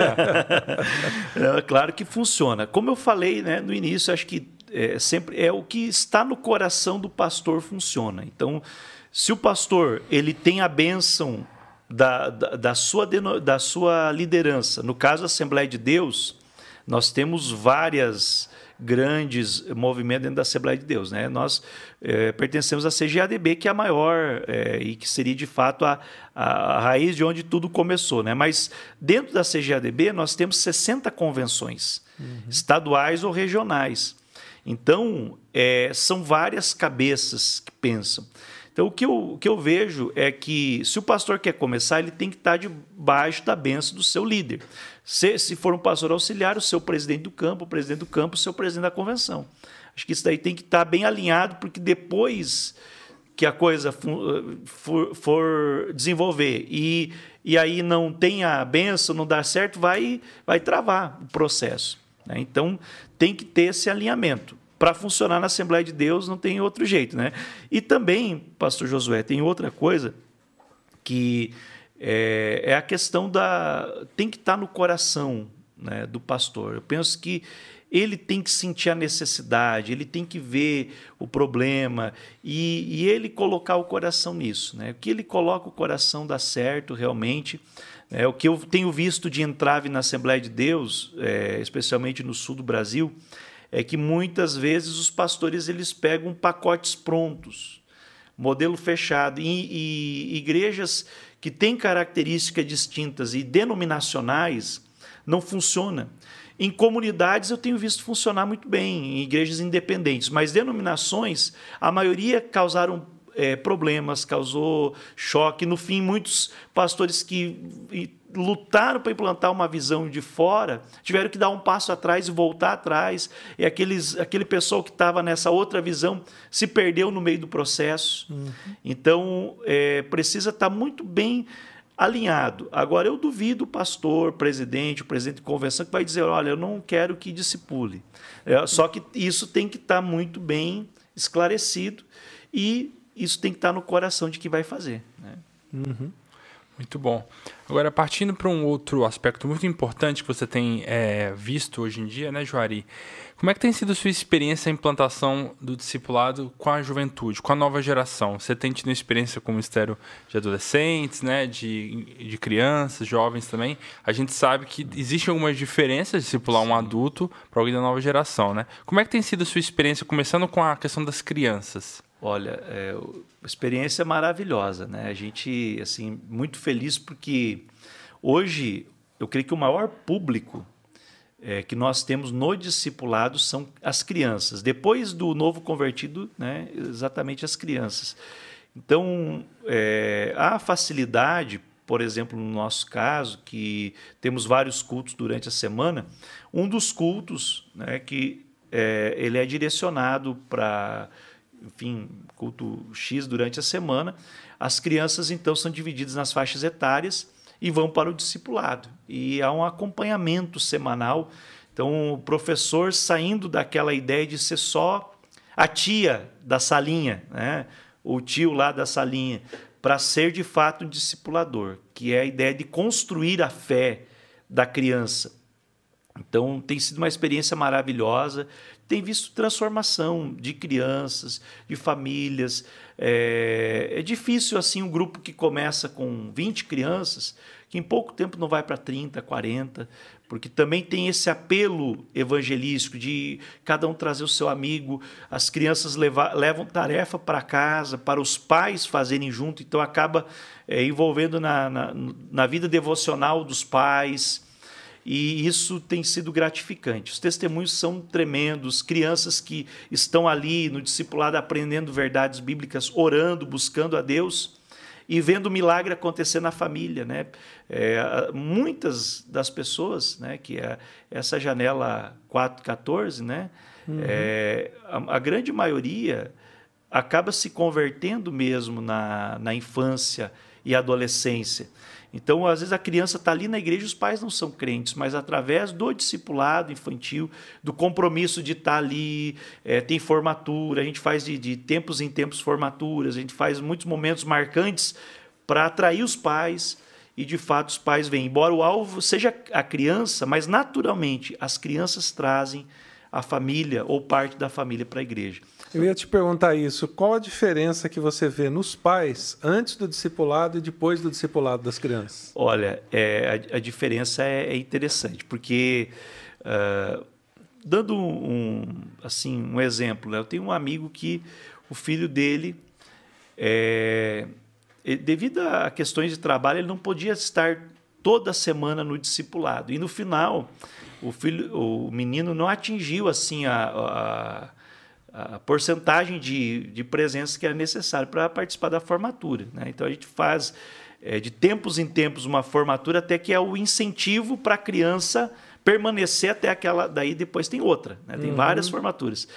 [SPEAKER 3] É claro que funciona. Como eu falei, né, no início, acho que é, sempre é o que está no coração do pastor funciona. Então, se o pastor ele tem a bênção da, da, da, sua, da sua liderança, no caso da Assembleia de Deus, nós temos várias grandes movimentos dentro da Assembleia de Deus, né? Nós é, pertencemos à C G A D B, que é a maior é, e que seria de fato a, a, a raiz de onde tudo começou, né? Mas dentro da C G A D B nós temos sessenta convenções, uhum, estaduais ou regionais. Então, é, são várias cabeças que pensam. Então, o que, eu, o que eu vejo é que, se o pastor quer começar, ele tem que estar debaixo da bênção do seu líder. Se, se for um pastor auxiliar, o seu presidente do campo, o presidente do campo, o seu presidente da convenção. Acho que isso daí tem que estar bem alinhado, porque depois que a coisa for, for, for desenvolver e, e aí não tem a bênção, não dá certo, vai, vai travar o processo, né? Então, tem que ter esse alinhamento. Para funcionar na Assembleia de Deus não tem outro jeito, né? E também, pastor Josué, tem outra coisa que é, é a questão da... Tem que estar no coração, né, do pastor. Eu penso que ele tem que sentir a necessidade, ele tem que ver o problema e, e ele colocar o coração nisso, né? O que ele coloca o coração dá certo realmente. É, o que eu tenho visto de entrave na Assembleia de Deus, é, especialmente no sul do Brasil, é que muitas vezes os pastores eles pegam pacotes prontos, modelo fechado, e, e igrejas que têm características distintas e denominacionais não funciona. Em comunidades eu tenho visto funcionar muito bem, em igrejas independentes, mas denominações, a maioria causaram é, problemas, causou choque. No fim, muitos pastores que lutaram para implantar uma visão de fora tiveram que dar um passo atrás e voltar atrás. E aqueles, aquele pessoal que estava nessa outra visão se perdeu no meio do processo. Uhum. Então, é, precisa estar muito bem alinhado. Agora, eu duvido o pastor, presidente, o presidente de convenção que vai dizer, olha, eu não quero que discipule. É, só que isso tem que estar muito bem esclarecido e isso tem que estar no coração de quem vai fazer, né?
[SPEAKER 1] Uhum. Muito bom. Agora, partindo para um outro aspecto muito importante que você tem é, visto hoje em dia, né, Juari? Como é que tem sido a sua experiência a implantação do discipulado com a juventude, com a nova geração? Você tem tido experiência com o ministério de adolescentes, né, de, de crianças, jovens também. A gente sabe que existem algumas diferenças de discipular um adulto para alguém da nova geração, né? Como é que tem sido a sua experiência, começando com a questão das crianças?
[SPEAKER 3] Olha, é, experiência maravilhosa, né? A gente, assim, muito feliz porque hoje eu creio que o maior público é, que nós temos no discipulado são as crianças. Depois do novo convertido, né? Exatamente as crianças. Então, é, a facilidade, por exemplo, no nosso caso, que temos vários cultos durante a semana, um dos cultos, né, que é, ele é direcionado para... enfim, culto X durante a semana, as crianças, então, são divididas nas faixas etárias e vão para o discipulado. E há um acompanhamento semanal. Então, o professor saindo daquela ideia de ser só a tia da salinha, né? O tio lá da salinha, para ser, de fato, um discipulador, que é a ideia de construir a fé da criança. Então, tem sido uma experiência maravilhosa. tem visto transformação de crianças, de famílias. É, é difícil assim um grupo que começa com vinte crianças, que em pouco tempo não vai para trinta, quarenta, porque também tem esse apelo evangelístico de cada um trazer o seu amigo, as crianças levar, levam tarefa para casa, para os pais fazerem junto, então acaba é, envolvendo na, na, na vida devocional dos pais, e isso tem sido gratificante. Os testemunhos são tremendos, crianças que estão ali no discipulado aprendendo verdades bíblicas, orando, buscando a Deus, e vendo o milagre acontecer na família, né? É, muitas das pessoas, né, que é essa janela quatro quatorze, né, uhum. é, a, a grande maioria acaba se convertendo mesmo na, na infância e adolescência. Então, às vezes, a criança está ali na igreja e os pais não são crentes, mas através do discipulado infantil, do compromisso de estar ali, é, tem formatura, a gente faz de, de tempos em tempos formaturas, a gente faz muitos momentos marcantes para atrair os pais e, de fato, os pais vêm. Embora o alvo seja a criança, mas, naturalmente, as crianças trazem a família ou parte da família para a igreja.
[SPEAKER 2] Eu ia te perguntar isso. Qual a diferença que você vê nos pais antes do discipulado e depois do discipulado das crianças?
[SPEAKER 3] Olha, é, a, a diferença é, é interessante, porque, uh, dando um, assim, um exemplo, né? Eu tenho um amigo que o filho dele, é, devido a questões de trabalho, ele não podia estar toda semana no discipulado. E, no final, o, filho, o menino não atingiu assim a... a a porcentagem de, de presença que era necessária para participar da formatura, né? Então, a gente faz é, de tempos em tempos uma formatura até que é o incentivo para a criança permanecer até aquela... Daí depois tem outra, né? Tem uhum. várias formaturas.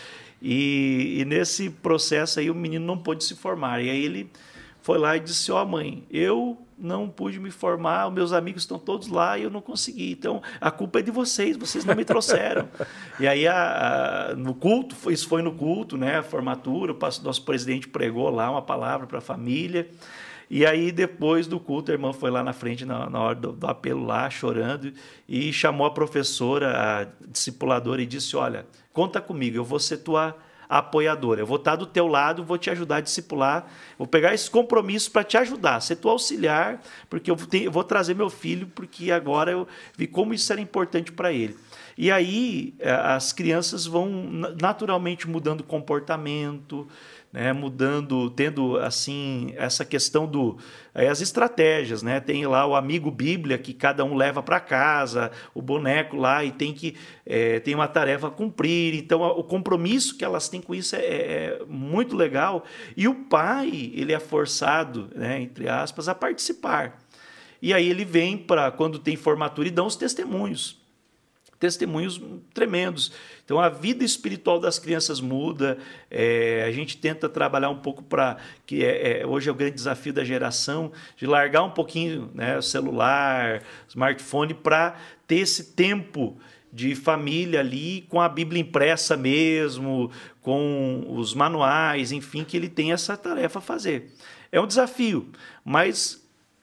[SPEAKER 3] E, e nesse processo aí o menino não pôde se formar. E aí ele foi lá e disse, ó, oh, mãe, eu não pude me formar, os meus amigos estão todos lá e eu não consegui. Então, a culpa é de vocês, vocês não me trouxeram. E aí, a, a, no culto, isso foi no culto, né, a formatura, o nosso presidente pregou lá uma palavra para a família. E aí, depois do culto, a irmã foi lá na frente, na, na hora do, do apelo lá, chorando, e chamou a professora, a discipuladora, e disse, olha, conta comigo, eu vou ser tua apoiadora, eu vou estar do teu lado, vou te ajudar a discipular, vou pegar esse compromisso para te ajudar, ser teu auxiliar, porque eu, tenho, eu vou trazer meu filho, porque agora eu vi como isso era importante para ele. E aí as crianças vão naturalmente mudando o comportamento, né, mudando, tendo assim essa questão do as estratégias, né? Tem lá o amigo Bíblia que cada um leva para casa, o boneco lá e tem que é, tem uma tarefa a cumprir. Então o compromisso que elas têm com isso é, é muito legal. E o pai ele é forçado, né, entre aspas, a participar. E aí ele vem para quando tem formatura e dão os testemunhos. Testemunhos tremendos. Então, a vida espiritual das crianças muda, é, a gente tenta trabalhar um pouco para, que é, é, hoje é o grande desafio da geração, de largar um pouquinho, né, o celular, o smartphone, para ter esse tempo de família ali, com a Bíblia impressa mesmo, com os manuais, enfim, que ele tem essa tarefa a fazer. É um desafio, mas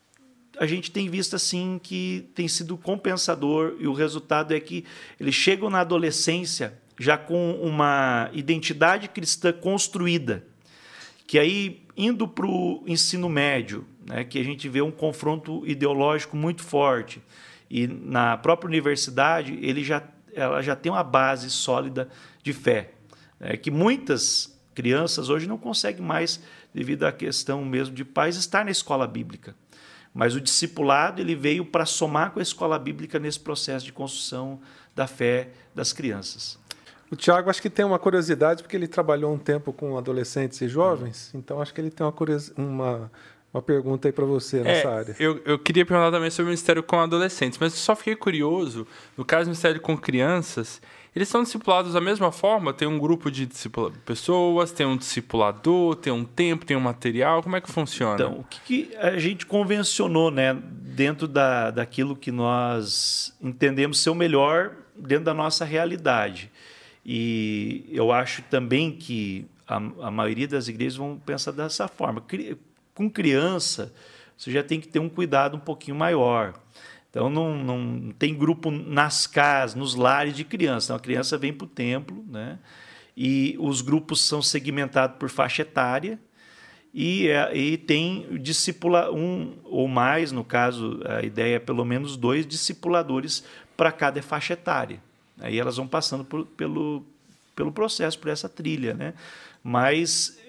[SPEAKER 3] a gente tem visto assim que tem sido compensador e o resultado é que eles chegam na adolescência já com uma identidade cristã construída, que aí indo para o ensino médio, né, que a gente vê um confronto ideológico muito forte e na própria universidade ele já, ela já tem uma base sólida de fé, né, que muitas crianças hoje não conseguem mais devido à questão mesmo de pais estar na escola bíblica. Mas o discipulado ele veio para somar com a escola bíblica nesse processo de construção da fé das crianças.
[SPEAKER 2] O Tiago acho que tem uma curiosidade, porque ele trabalhou um tempo com adolescentes e jovens, hum. então acho que ele tem uma, curios... uma, uma pergunta aí para você nessa
[SPEAKER 1] é,
[SPEAKER 2] área.
[SPEAKER 1] Eu, eu queria perguntar também sobre o ministério com adolescentes, mas eu só fiquei curioso, no caso do ministério com crianças, eles são discipulados da mesma forma? Tem um grupo de pessoas, tem um discipulador, tem um tempo, tem um material, como é que funciona?
[SPEAKER 3] Então, o que, que a gente convencionou, né, dentro da, daquilo que nós entendemos ser o melhor dentro da nossa realidade. E eu acho também que a, a maioria das igrejas vão pensar dessa forma. Com criança, você já tem que ter um cuidado um pouquinho maior. Então, não, não tem grupo nas casas, nos lares de criança. Então, a criança vem para o templo, né? E os grupos são segmentados por faixa etária e, e tem discipula, um ou mais, no caso, a ideia é pelo menos dois discipuladores para cada faixa etária. Aí elas vão passando por, pelo, pelo processo, por essa trilha, né? Mas,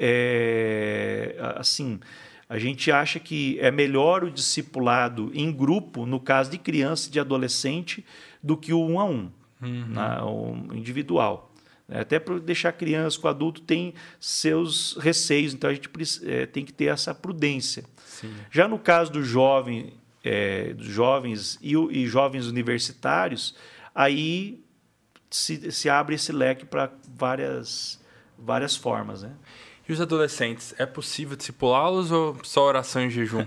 [SPEAKER 3] é, assim... A gente acha que é melhor o discipulado em grupo, no caso de criança e de adolescente, do que o um a um, uhum. na, o individual. Até para deixar a criança com o adulto tem seus receios, então a gente é, tem que ter essa prudência.
[SPEAKER 1] Sim.
[SPEAKER 3] Já no caso do jovem, é, dos jovens e, e jovens universitários, aí se, se abre esse leque para várias, várias formas, né?
[SPEAKER 1] E os adolescentes, é possível discipulá-los ou só oração em jejum?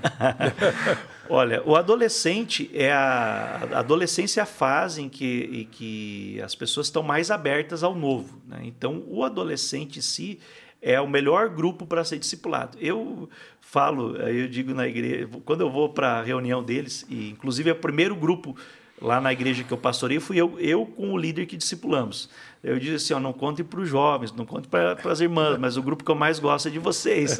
[SPEAKER 3] Olha, o adolescente é a, a adolescência é a fase em que, em que as pessoas estão mais abertas ao novo, né? Então, o adolescente em si é o melhor grupo para ser discipulado. Eu falo, eu digo na igreja, quando eu vou para a reunião deles, e inclusive é o primeiro grupo lá na igreja que eu pastorei, fui eu, eu com o líder que discipulamos. Eu disse assim, ó, não contem para os jovens, não contem para as irmãs, mas o grupo que eu mais gosto é de vocês.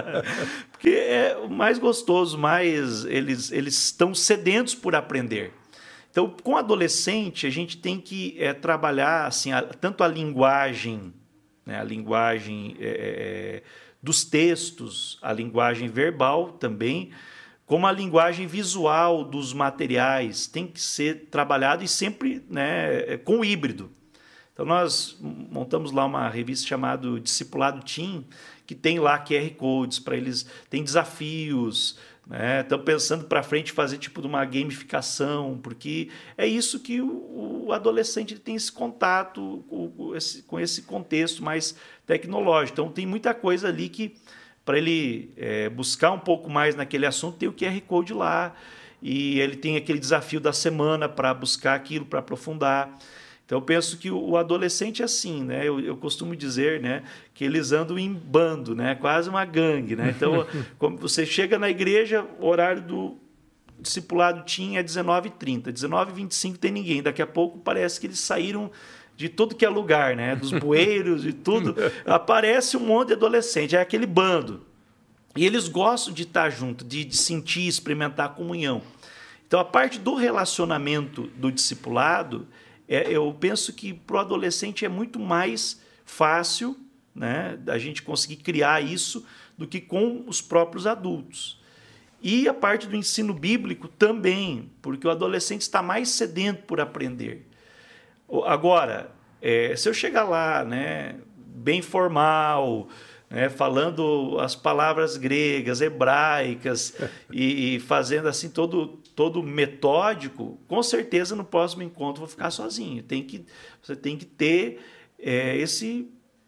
[SPEAKER 3] Porque é o mais gostoso, mais eles, eles estão sedentos por aprender. Então, com adolescente, a gente tem que é, trabalhar assim, a, tanto a linguagem, né, a linguagem é, dos textos, a linguagem verbal também, como a linguagem visual dos materiais tem que ser trabalhado e sempre, né, com o híbrido. Então, nós montamos lá uma revista chamada Discipulado Teen, que tem lá Q R Codes para eles, tem desafios, né? Estão pensando para frente fazer tipo de uma gamificação, porque é isso que o, o adolescente tem esse contato com esse, com esse contexto mais tecnológico. Então, tem muita coisa ali que, para ele é, buscar um pouco mais naquele assunto, tem o Q R Code lá, e ele tem aquele desafio da semana para buscar aquilo, para aprofundar. Então, eu penso que o adolescente é assim, né? Eu, eu costumo dizer, né, que eles andam em bando, né? Quase uma gangue, né? Então, como você chega na igreja, o horário do discipulado tinha é dezenove e trinta, dezenove e vinte e cinco tem ninguém. Daqui a pouco parece que eles saíram de tudo que é lugar, né? Dos bueiros e tudo. Aparece um monte de adolescente, é aquele bando. E eles gostam de estar junto, de, de sentir, experimentar a comunhão. Então, a parte do relacionamento do discipulado, é, eu penso que para o adolescente é muito mais fácil, né, a gente conseguir criar isso do que com os próprios adultos. E a parte do ensino bíblico também, porque o adolescente está mais sedento por aprender. Agora, é, se eu chegar lá, né, bem formal, né, falando as palavras gregas, hebraicas e, e fazendo assim todo, todo metódico, com certeza no próximo encontro vou ficar sozinho. Tem que, você tem que ter é, esse,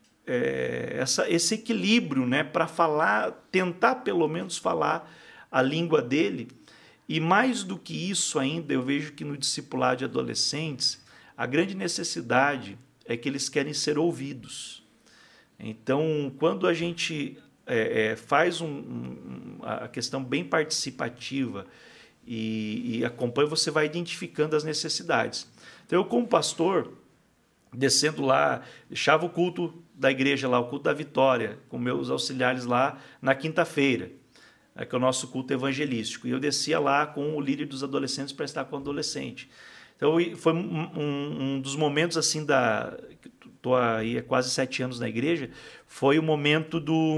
[SPEAKER 3] é, essa, esse equilíbrio, né, para falar, tentar pelo menos falar a língua dele. E mais do que isso ainda, eu vejo que no discipulado de adolescentes, a grande necessidade é que eles querem ser ouvidos. Então, quando a gente é, é, faz um, um, a questão bem participativa e, e acompanha, você vai identificando as necessidades. Então, eu, como pastor, descendo lá, deixava o culto da igreja lá, o culto da Vitória, com meus auxiliares lá na quinta-feira, é, que é o nosso culto evangelístico. E eu descia lá com o líder dos adolescentes para estar com o adolescente. Então, foi um, um, um dos momentos assim da... Estou aí há quase sete anos na igreja, foi o momento do...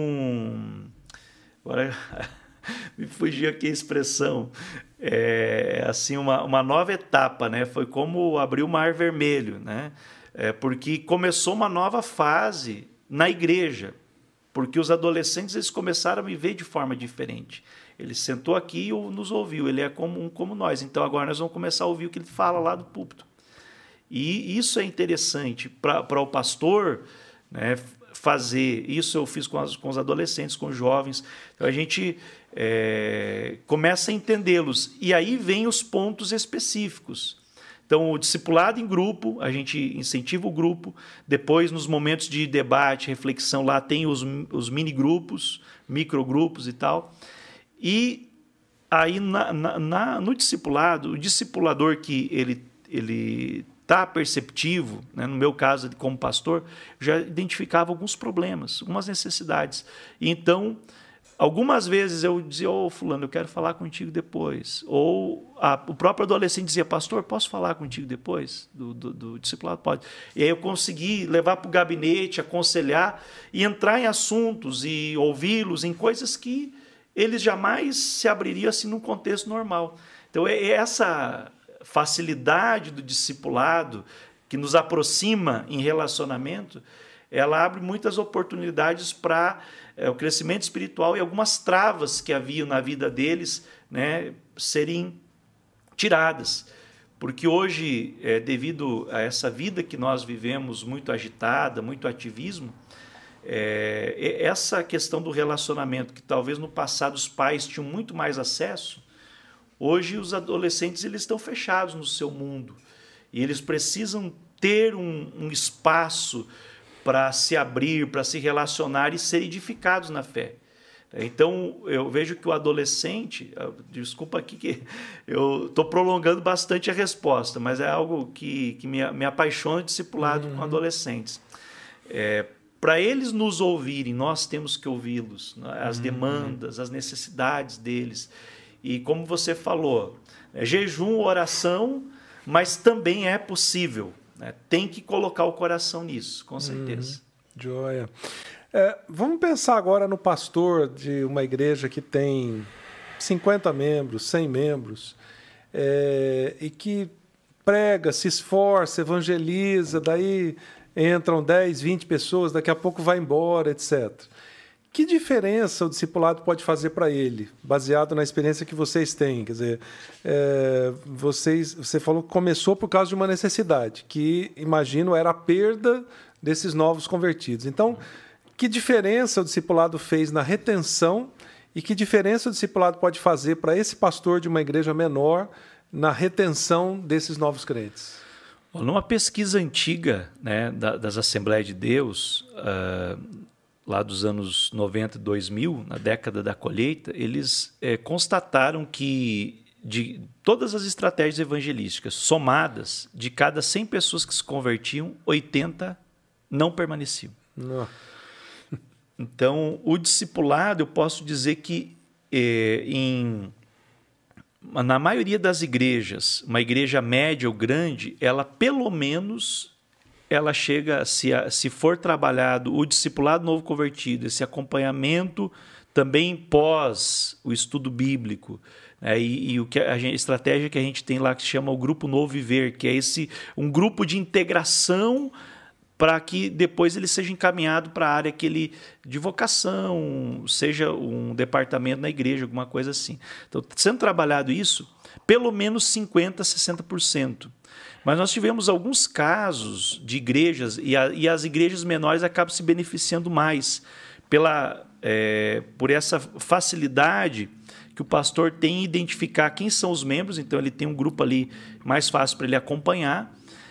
[SPEAKER 3] Agora, me fugiu aqui a expressão. É, assim, uma, uma nova etapa, né? Foi como abrir o Mar Vermelho, né? É, porque começou uma nova fase na igreja, porque os adolescentes eles começaram a me ver de forma diferente. Ele sentou aqui e nos ouviu, ele é como, um, como nós, então agora nós vamos começar a ouvir o que ele fala lá do púlpito. E isso é interessante para o pastor, né, fazer. Isso eu fiz com, as, com os adolescentes, com os jovens. Então a gente é, começa a entendê-los. E aí vem os pontos específicos. Então, o discipulado em grupo, a gente incentiva o grupo. Depois, nos momentos de debate, reflexão, lá tem os, os mini-grupos, microgrupos e tal. E aí na, na, na, no discipulado, o discipulador que ele ele está perceptivo, né, no meu caso como pastor, já identificava alguns problemas, algumas necessidades. E então, algumas vezes eu dizia, ô, fulano, eu quero falar contigo depois. Ou a, o próprio adolescente dizia, pastor, posso falar contigo depois do, do, do discipulado? Pode. E aí eu consegui levar para o gabinete, aconselhar e entrar em assuntos e ouvi-los em coisas que eles jamais se abririam assim num contexto normal. Então, é essa facilidade do discipulado que nos aproxima em relacionamento, ela abre muitas oportunidades para é, o crescimento espiritual e algumas travas que haviam na vida deles, né, serem tiradas. Porque hoje, é, devido a essa vida que nós vivemos muito agitada, muito ativismo, é, essa questão do relacionamento, que talvez no passado os pais tinham muito mais acesso, hoje os adolescentes eles estão fechados no seu mundo e eles precisam ter um, um espaço para se abrir, para se relacionar e ser edificados na fé. Então, eu vejo que o adolescente... Desculpa aqui que eu estou prolongando bastante a resposta, mas é algo que, que me, me apaixona de discipulado uhum. com adolescentes. É, para eles nos ouvirem, nós temos que ouvi-los, né? As uhum. demandas, as necessidades deles. E como você falou, é jejum, oração, mas também é possível. Né? Tem que colocar o coração nisso, com certeza.
[SPEAKER 2] Hum, joia. É, vamos pensar agora no pastor de uma igreja que tem cinquenta membros, cem membros, é, e que prega, se esforça, evangeliza, daí entram dez, vinte pessoas, daqui a pouco vai embora, etcétera. Que diferença o discipulado pode fazer para ele, baseado na experiência que vocês têm? Quer dizer, é, vocês, você falou que começou por causa de uma necessidade, que, imagino, era a perda desses novos convertidos. Então, que diferença o discipulado fez na retenção e que diferença o discipulado pode fazer para esse pastor de uma igreja menor na retenção desses novos crentes?
[SPEAKER 3] Numa pesquisa antiga, né, das Assembleias de Deus... Uh... lá dos anos noventa, dois mil, na década da colheita, eles é, constataram que de todas as estratégias evangelísticas somadas, de cada cem pessoas que se convertiam, oitenta não permaneciam. Não. Então, o discipulado, eu posso dizer que é, em, na maioria das igrejas, uma igreja média ou grande, ela pelo menos... ela chega, se, se for trabalhado o discipulado novo convertido, esse acompanhamento também pós o estudo bíblico, né? e, e o que a, gente, a estratégia que a gente tem lá que se chama o Grupo Novo Viver, que é esse, um grupo de integração para que depois ele seja encaminhado para a área que ele, de vocação, seja um departamento na igreja, alguma coisa assim. Então, sendo trabalhado isso, pelo menos cinquenta por cento, sessenta por cento. Mas nós tivemos alguns casos de igrejas, e, a, e as igrejas menores acabam se beneficiando mais pela, é, por essa facilidade que o pastor tem em identificar quem são os membros, então ele tem um grupo ali mais fácil para ele acompanhar,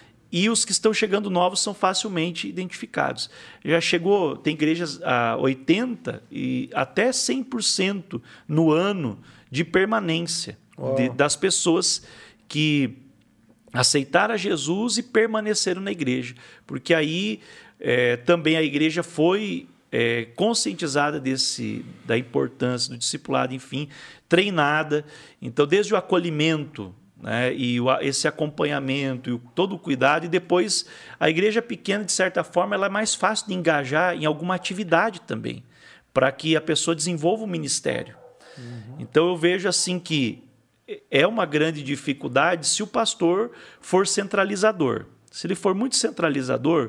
[SPEAKER 3] e os que estão chegando novos são facilmente identificados. Já chegou, tem igrejas a oitenta por cento e até cem por cento no ano de permanência de, das pessoas que aceitaram a Jesus e permaneceram na igreja, porque aí é, também a igreja foi é, conscientizada desse, da importância do discipulado, enfim, treinada. Então, desde o acolhimento, né, e o, esse acompanhamento, e o, todo o cuidado, e depois a igreja pequena, de certa forma, ela é mais fácil de engajar em alguma atividade também, para que a pessoa desenvolva o ministério. Uhum. Então, eu vejo assim que é uma grande dificuldade se o pastor for centralizador. Se ele for muito centralizador,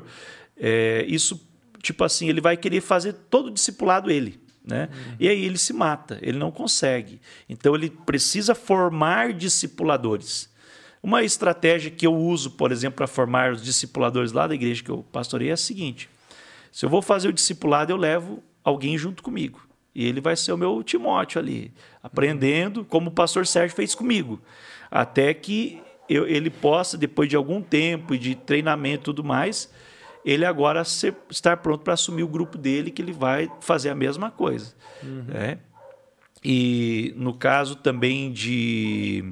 [SPEAKER 3] é, isso, tipo assim, ele vai querer fazer todo o discipulado ele, né? Uhum. E aí ele se mata, ele não consegue. Então ele precisa formar discipuladores. Uma estratégia que eu uso, por exemplo, para formar os discipuladores lá da igreja que eu pastorei é a seguinte: se eu vou fazer o discipulado, eu levo alguém junto comigo. E ele vai ser o meu Timóteo ali, aprendendo, como o pastor Sérgio fez comigo. Até que eu, ele possa, depois de algum tempo e de treinamento e tudo mais, ele agora ser, estar pronto para assumir o grupo dele, que ele vai fazer a mesma coisa. Uhum. É. E no caso também de,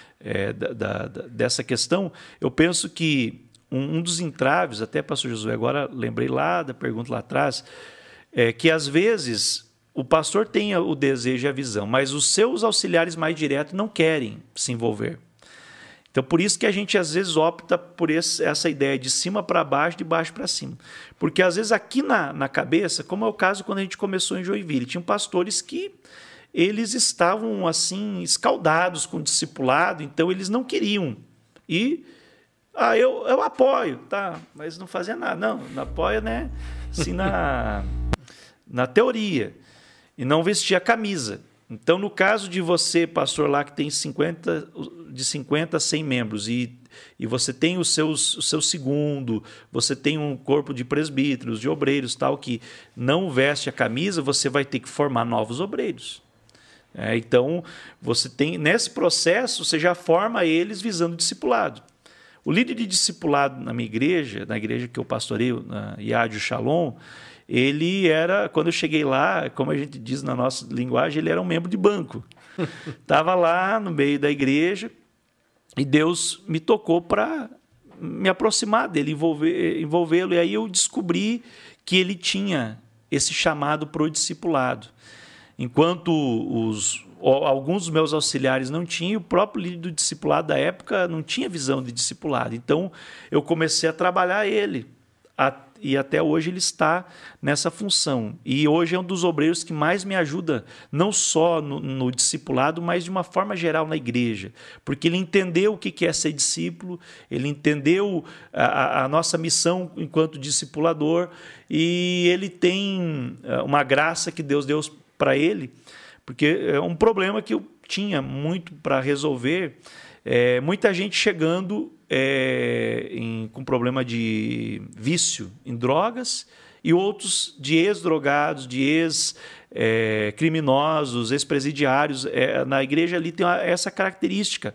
[SPEAKER 3] é, da, da, dessa questão, eu penso que um, um dos entraves, até pastor Josué, agora lembrei lá da pergunta lá atrás, é que às vezes o pastor tem o desejo e a visão, mas os seus auxiliares mais diretos não querem se envolver. Então, por isso que a gente às vezes opta por esse, essa ideia de cima para baixo, de baixo para cima. Porque às vezes aqui na, na cabeça, como é o caso quando a gente começou em Joinville, tinham pastores que eles estavam assim escaldados com o discipulado, então eles não queriam. E ah, eu, eu apoio, tá, mas não fazia nada. Não, não apoia, né? Assim, na, na teoria. E não vestia a camisa. Então, no caso de você, pastor, lá que tem cinquenta, de cinquenta a cem membros, e, e você tem os seus, o seu segundo, você tem um corpo de presbíteros, de obreiros, tal, que não veste a camisa, você vai ter que formar novos obreiros. É, então, você tem nesse processo, você já forma eles visando o discipulado. O líder de discipulado na minha igreja, na igreja que eu pastoreio, na Iádio Shalom, ele era, quando eu cheguei lá, como a gente diz na nossa linguagem, ele era um membro de banco. Estava lá no meio da igreja e Deus me tocou para me aproximar dele, envolver, envolvê-lo. E aí eu descobri que ele tinha esse chamado para o discipulado. Enquanto os, alguns dos meus auxiliares não tinham, o próprio líder do discipulado da época não tinha visão de discipulado. Então, eu comecei a trabalhar ele. A, e até hoje ele está nessa função. E hoje é um dos obreiros que mais me ajuda, não só no, no discipulado, mas de uma forma geral na igreja. Porque ele entendeu o que é ser discípulo, ele entendeu a, a nossa missão enquanto discipulador, e ele tem uma graça que Deus deu para ele, porque é um problema que eu tinha muito para resolver. É, muita gente chegando é, em, com problema de vício em drogas e outros de ex-drogados, de ex-criminosos, é, ex-presidiários. É, na igreja ali tem uma, essa característica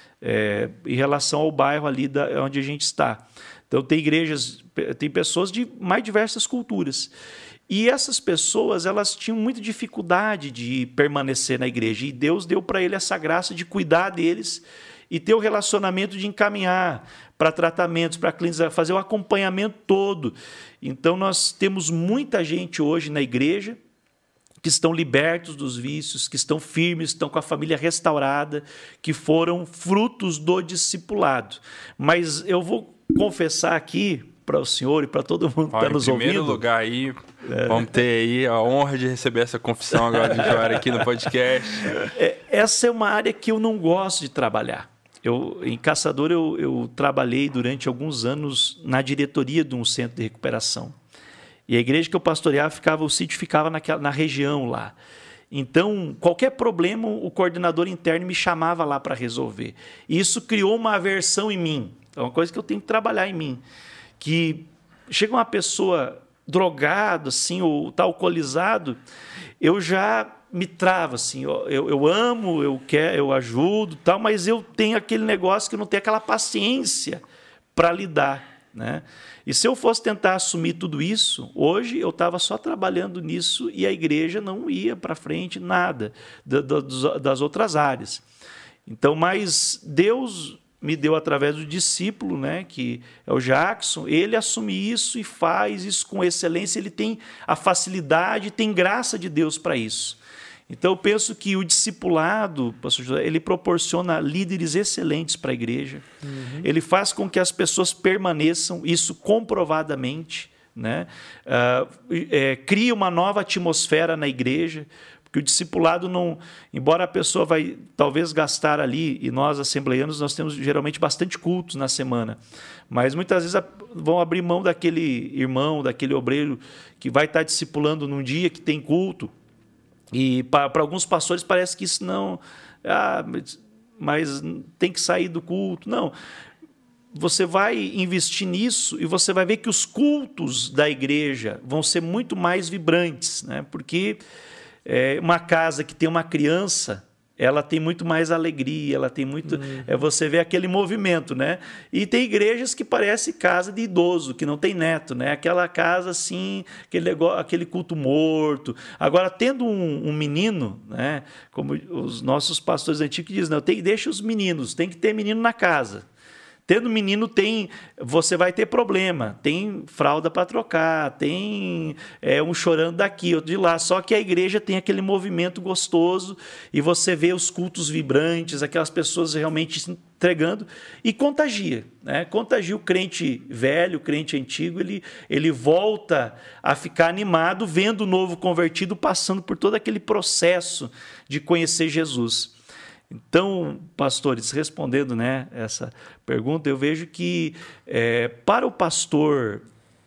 [SPEAKER 3] é, em relação ao bairro ali da, onde a gente está. Então tem igrejas, tem pessoas de mais diversas culturas. E essas pessoas, elas tinham muita dificuldade de permanecer na igreja. E Deus deu para ele essa graça de cuidar deles e ter o relacionamento de encaminhar para tratamentos, para clínicas, fazer o acompanhamento todo. Então, nós temos muita gente hoje na igreja que estão libertos dos vícios, que estão firmes, estão com a família restaurada, que foram frutos do discipulado. Mas eu vou confessar aqui para o senhor e para todo mundo que está nos ouvindo. Em
[SPEAKER 1] primeiro lugar aí, é. vamos ter aí a honra de receber essa confissão agora de Joara aqui no podcast.
[SPEAKER 3] É, essa é uma área que eu não gosto de trabalhar. Eu, em Caçador, eu, eu trabalhei durante alguns anos na diretoria de um centro de recuperação. E a igreja que eu pastoreava, ficava, o sítio ficava naquela, na região lá. Então, qualquer problema, o coordenador interno me chamava lá para resolver. E isso criou uma aversão em mim. É uma coisa que eu tenho que trabalhar em mim. Que chega uma pessoa drogada, assim, ou está alcoolizado, eu já me travo, assim, eu, eu amo, eu quero, eu ajudo, tal, mas eu tenho aquele negócio que eu não tenho aquela paciência para lidar, né? E se eu fosse tentar assumir tudo isso, hoje eu estava só trabalhando nisso e a igreja não ia para frente nada da, da, das outras áreas. Então, mas Deus me deu através do discípulo, né, que é o Jackson, ele assume isso e faz isso com excelência, ele tem a facilidade, tem graça de Deus para isso. Então, eu penso que o discipulado, pastor José, ele proporciona líderes excelentes para a igreja, uhum. ele faz com que as pessoas permaneçam, isso comprovadamente, né? Uh, é, cria uma nova atmosfera na igreja, porque o discipulado não, embora a pessoa vai talvez gastar ali, e nós assembleianos nós temos geralmente bastante cultos na semana, mas muitas vezes vão abrir mão daquele irmão, daquele obreiro que vai estar discipulando num dia que tem culto. E para alguns pastores parece que isso não... Ah, mas tem que sair do culto. Não. Você vai investir nisso e você vai ver que os cultos da igreja vão ser muito mais vibrantes, né? Porque é, uma casa que tem uma criança, ela tem muito mais alegria, ela tem muito... Uhum. É, você vê aquele movimento, né? E tem igrejas que parece casa de idoso, que não tem neto, né? Aquela casa assim, aquele, negócio, aquele culto morto. Agora, tendo um, um menino, né? Como os nossos pastores antigos dizem, não, tem, deixa os meninos, tem que ter menino na casa. Tendo menino, tem, você vai ter problema. Tem fralda para trocar, tem é, um chorando daqui, outro de lá. Só que a igreja tem aquele movimento gostoso e você vê os cultos vibrantes, aquelas pessoas realmente se entregando e contagia. Né? Contagia o crente velho, o crente antigo, ele, ele volta a ficar animado vendo o novo convertido passando por todo aquele processo de conhecer Jesus. Então, pastores, respondendo, né, essa pergunta, eu vejo que é, para o pastor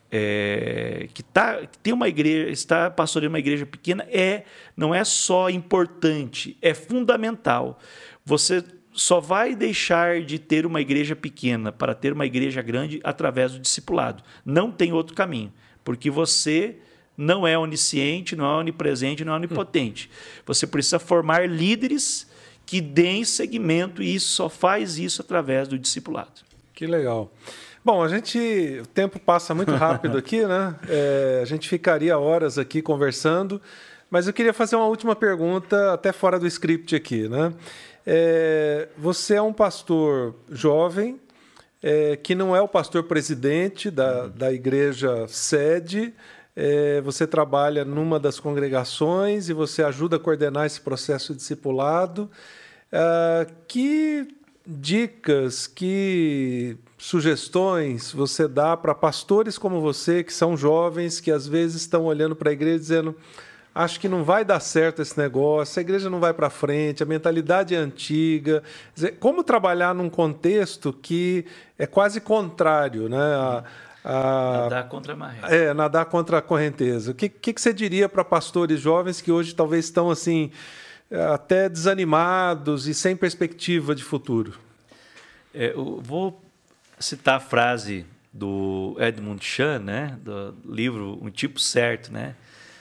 [SPEAKER 3] é, que, tá, que tem uma igreja, está pastoreando uma igreja pequena, é, não é só importante, é fundamental. Você só vai deixar de ter uma igreja pequena para ter uma igreja grande através do discipulado. Não tem outro caminho, porque você não é onisciente, não é onipresente, não é onipotente. Você precisa formar líderes que deem seguimento, e isso só faz isso através do discipulado.
[SPEAKER 2] Que legal. Bom, a gente, o tempo passa muito rápido aqui, né? É, a gente ficaria horas aqui conversando, mas eu queria fazer uma última pergunta, até fora do script aqui, né? É, você é um pastor jovem, é, que não é o pastor presidente da, da igreja sede. É, você trabalha numa das congregações e você ajuda a coordenar esse processo de discipulado. Uh, que dicas, que sugestões você dá para pastores como você, que são jovens, que às vezes estão olhando para a igreja dizendo: acho que não vai dar certo esse negócio, a igreja não vai para frente, a mentalidade é antiga. Quer dizer, como trabalhar num contexto que é quase contrário, né? A, a,
[SPEAKER 3] nadar contra a maré.
[SPEAKER 2] É, nadar contra a correnteza. O que, que, que você diria para pastores jovens que hoje talvez estão assim, até desanimados e sem perspectiva de futuro?
[SPEAKER 3] É, eu vou citar a frase do Edmund Chan, né, do livro Um Tipo Certo, né?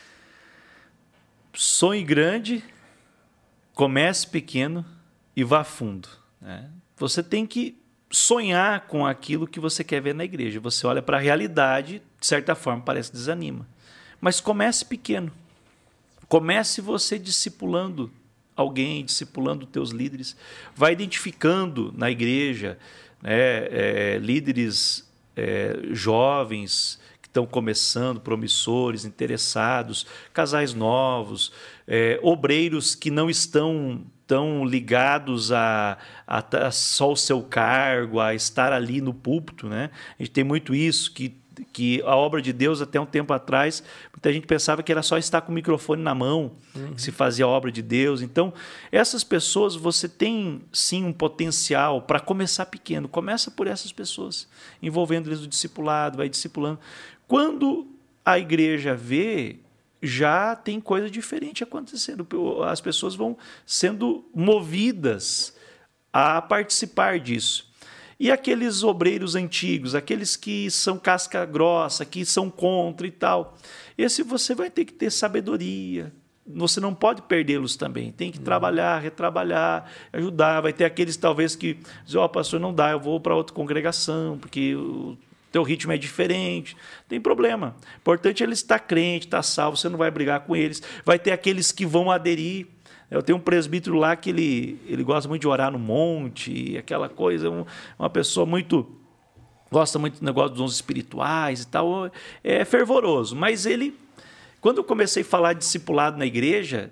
[SPEAKER 3] Sonhe grande, comece pequeno e vá fundo. Né? Você tem que sonhar com aquilo que você quer ver na igreja. Você olha para a realidade, de certa forma, parece que desanima. Mas comece pequeno. Comece você discipulando alguém, discipulando teus líderes. Vai identificando na igreja, né, é, líderes é, jovens que estão começando, promissores, interessados, casais novos, é, obreiros que não estão tão ligados a, a, a só o seu cargo, a estar ali no púlpito, né? A gente tem muito isso, que, que a obra de Deus, até um tempo atrás, muita gente pensava que era só estar com o microfone na mão, uhum. que se fazia a obra de Deus. Então, essas pessoas, você tem sim um potencial para começar pequeno. Começa por essas pessoas, envolvendo eles no discipulado, vai discipulando. Quando a igreja vê, já tem coisa diferente acontecendo. As pessoas vão sendo movidas a participar disso. E aqueles obreiros antigos, aqueles que são casca grossa, que são contra e tal, esse você vai ter que ter sabedoria. Você não pode perdê-los também. Tem que uhum. trabalhar, retrabalhar, ajudar. Vai ter aqueles talvez que dizem: ó, oh, pastor, não dá, eu vou para outra congregação, porque o teu ritmo é diferente. Tem problema. O importante é ele estar crente, estar salvo, você não vai brigar com eles. Vai ter aqueles que vão aderir. Eu tenho um presbítero lá que ele, ele gosta muito de orar no monte, aquela coisa, um, uma pessoa muito... gosta muito do negócio dos dons espirituais e tal, é fervoroso. Mas ele, quando eu comecei a falar de discipulado na igreja,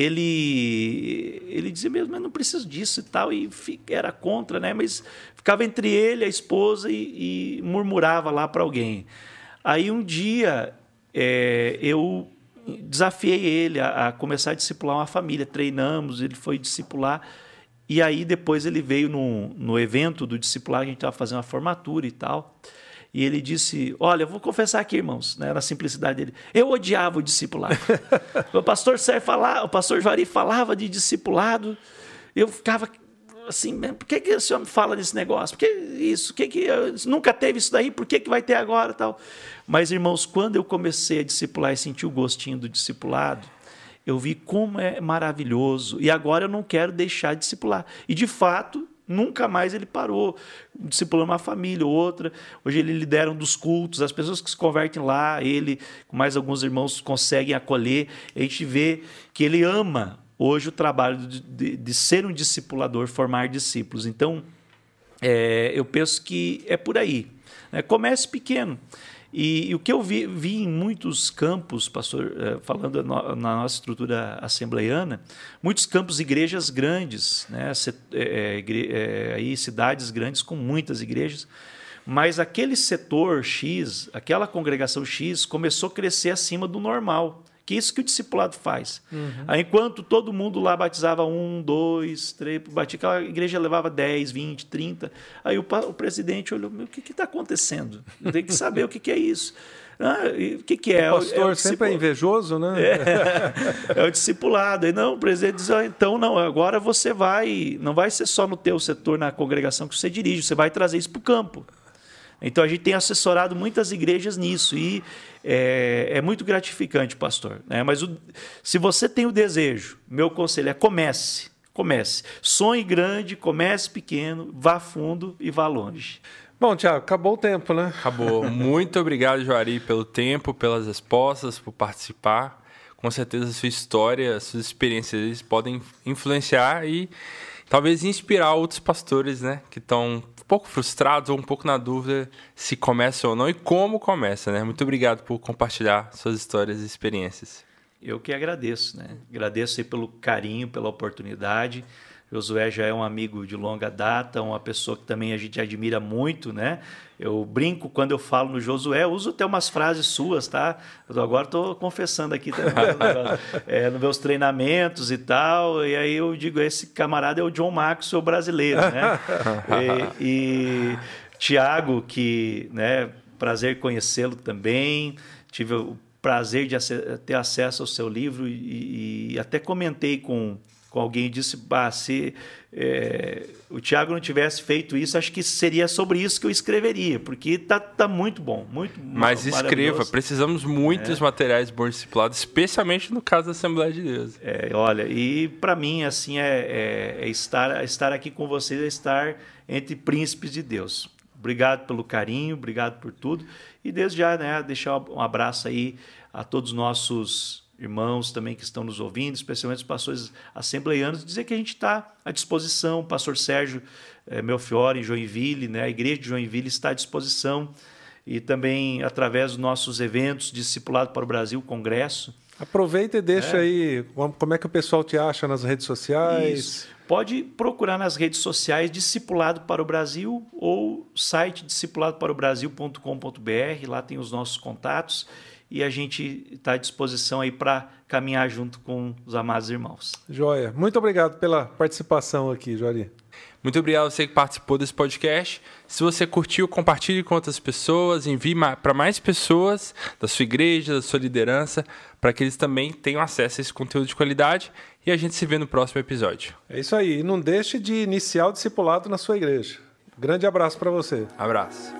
[SPEAKER 3] ele, ele dizia mesmo: mas não preciso disso e tal, e era contra, né? Mas ficava entre ele, a esposa, e, e murmurava lá para alguém. Aí um dia é, eu desafiei ele a, a começar a discipular uma família, treinamos, ele foi discipular, e aí depois ele veio no, no evento do discipular, a gente estava fazendo uma formatura e tal, e ele disse: olha, eu vou confessar aqui, irmãos, né, na simplicidade dele, eu odiava o discipulado. O pastor Sérgio falava, o pastor Juari falava de discipulado, eu ficava assim: por que, que o senhor me fala desse negócio? Por que isso? Por que que nunca teve isso daí? Por que, que vai ter agora? Tal? Mas, irmãos, quando eu comecei a discipular e senti o gostinho do discipulado, eu vi como é maravilhoso. E agora eu não quero deixar de discipular. E, de fato, nunca mais ele parou, discipulando uma família ou outra. Hoje ele lidera um dos cultos, as pessoas que se convertem lá, ele, com mais alguns irmãos, conseguem acolher. A gente vê que ele ama hoje o trabalho de, de, de ser um discipulador, formar discípulos. Então, é, eu penso que é por aí. Né? Comece pequeno. E, e o que eu vi, vi em muitos campos, pastor, falando na nossa estrutura assembleiana, muitos campos, igrejas grandes, né? é, é, aí, cidades grandes com muitas igrejas, mas aquele setor X, aquela congregação X, começou a crescer acima do normal. Que é isso que o discipulado faz. Uhum. Aí, enquanto todo mundo lá batizava um, dois, três, batia, aquela igreja levava dez, vinte, trinta. Aí o, o presidente olhou, o que está acontecendo? Eu tenho que saber o que, que é isso. Ah, e o que, que é?
[SPEAKER 2] O pastor
[SPEAKER 3] é o
[SPEAKER 2] sempre é invejoso, né?
[SPEAKER 3] É, é o discipulado. Aí, não, o presidente diz, ah, então, não, agora você vai, não vai ser só no teu setor, na congregação que você dirige, você vai trazer isso para o campo. Então, a gente tem assessorado muitas igrejas nisso e é, é muito gratificante, pastor. Né? Mas o, se você tem o desejo, meu conselho é comece, comece. Sonhe grande, comece pequeno, vá fundo e vá longe.
[SPEAKER 2] Bom, Tiago, acabou o tempo, né?
[SPEAKER 1] Acabou. Muito obrigado, Juari, pelo tempo, pelas respostas, por participar. Com certeza a sua história, as suas experiências podem influenciar e talvez inspirar outros pastores, né, que estão um pouco frustrados ou um pouco na dúvida se começa ou não e como começa, né? Muito obrigado por compartilhar suas histórias e experiências.
[SPEAKER 3] Eu que agradeço, né? Agradeço aí pelo carinho, pela oportunidade. Josué já é um amigo de longa data, uma pessoa que também a gente admira muito, né? Eu brinco quando eu falo no Josué, eu uso até umas frases suas, tá? Eu agora estou confessando aqui também, é, nos meus treinamentos e tal, e aí eu digo, esse camarada é o John Maxwell brasileiro, né? e, e Tiago, que, né, prazer conhecê-lo também, tive o prazer de ter acesso ao seu livro e, e até comentei com com alguém e disse, bah, se é, o Tiago não tivesse feito isso, acho que seria sobre isso que eu escreveria, porque tá, tá muito bom, muito
[SPEAKER 1] Mas escreva, precisamos muitos é. materiais bons discipulados, especialmente no caso da Assembleia de Deus.
[SPEAKER 3] É, olha, e para mim, assim, é, é, é estar, estar aqui com vocês, é estar entre príncipes de Deus. Obrigado pelo carinho, obrigado por tudo, e desde já, né, deixar um abraço aí a todos os nossos irmãos também que estão nos ouvindo, especialmente os pastores assembleianos, dizer que a gente está à disposição. O pastor Sérgio é, Melfiore, em Joinville, né? A igreja de Joinville está à disposição e também através dos nossos eventos, Discipulado para o Brasil, Congresso.
[SPEAKER 2] Aproveita e deixa é. aí como é que o pessoal te acha nas redes sociais.
[SPEAKER 3] Isso. Pode procurar nas redes sociais Discipulado para o Brasil ou site discipulado para o brasil ponto com ponto b r, lá tem os nossos contatos. E a gente está à disposição aí para caminhar junto com os amados irmãos.
[SPEAKER 2] Joia. Muito obrigado pela participação aqui, Juari.
[SPEAKER 1] Muito obrigado a você que participou desse podcast. Se você curtiu, compartilhe com outras pessoas, envie para mais pessoas da sua igreja, da sua liderança, para que eles também tenham acesso a esse conteúdo de qualidade. E a gente se vê no próximo episódio.
[SPEAKER 2] É isso aí. E não deixe de iniciar o discipulado na sua igreja. Grande abraço para você.
[SPEAKER 1] Abraço.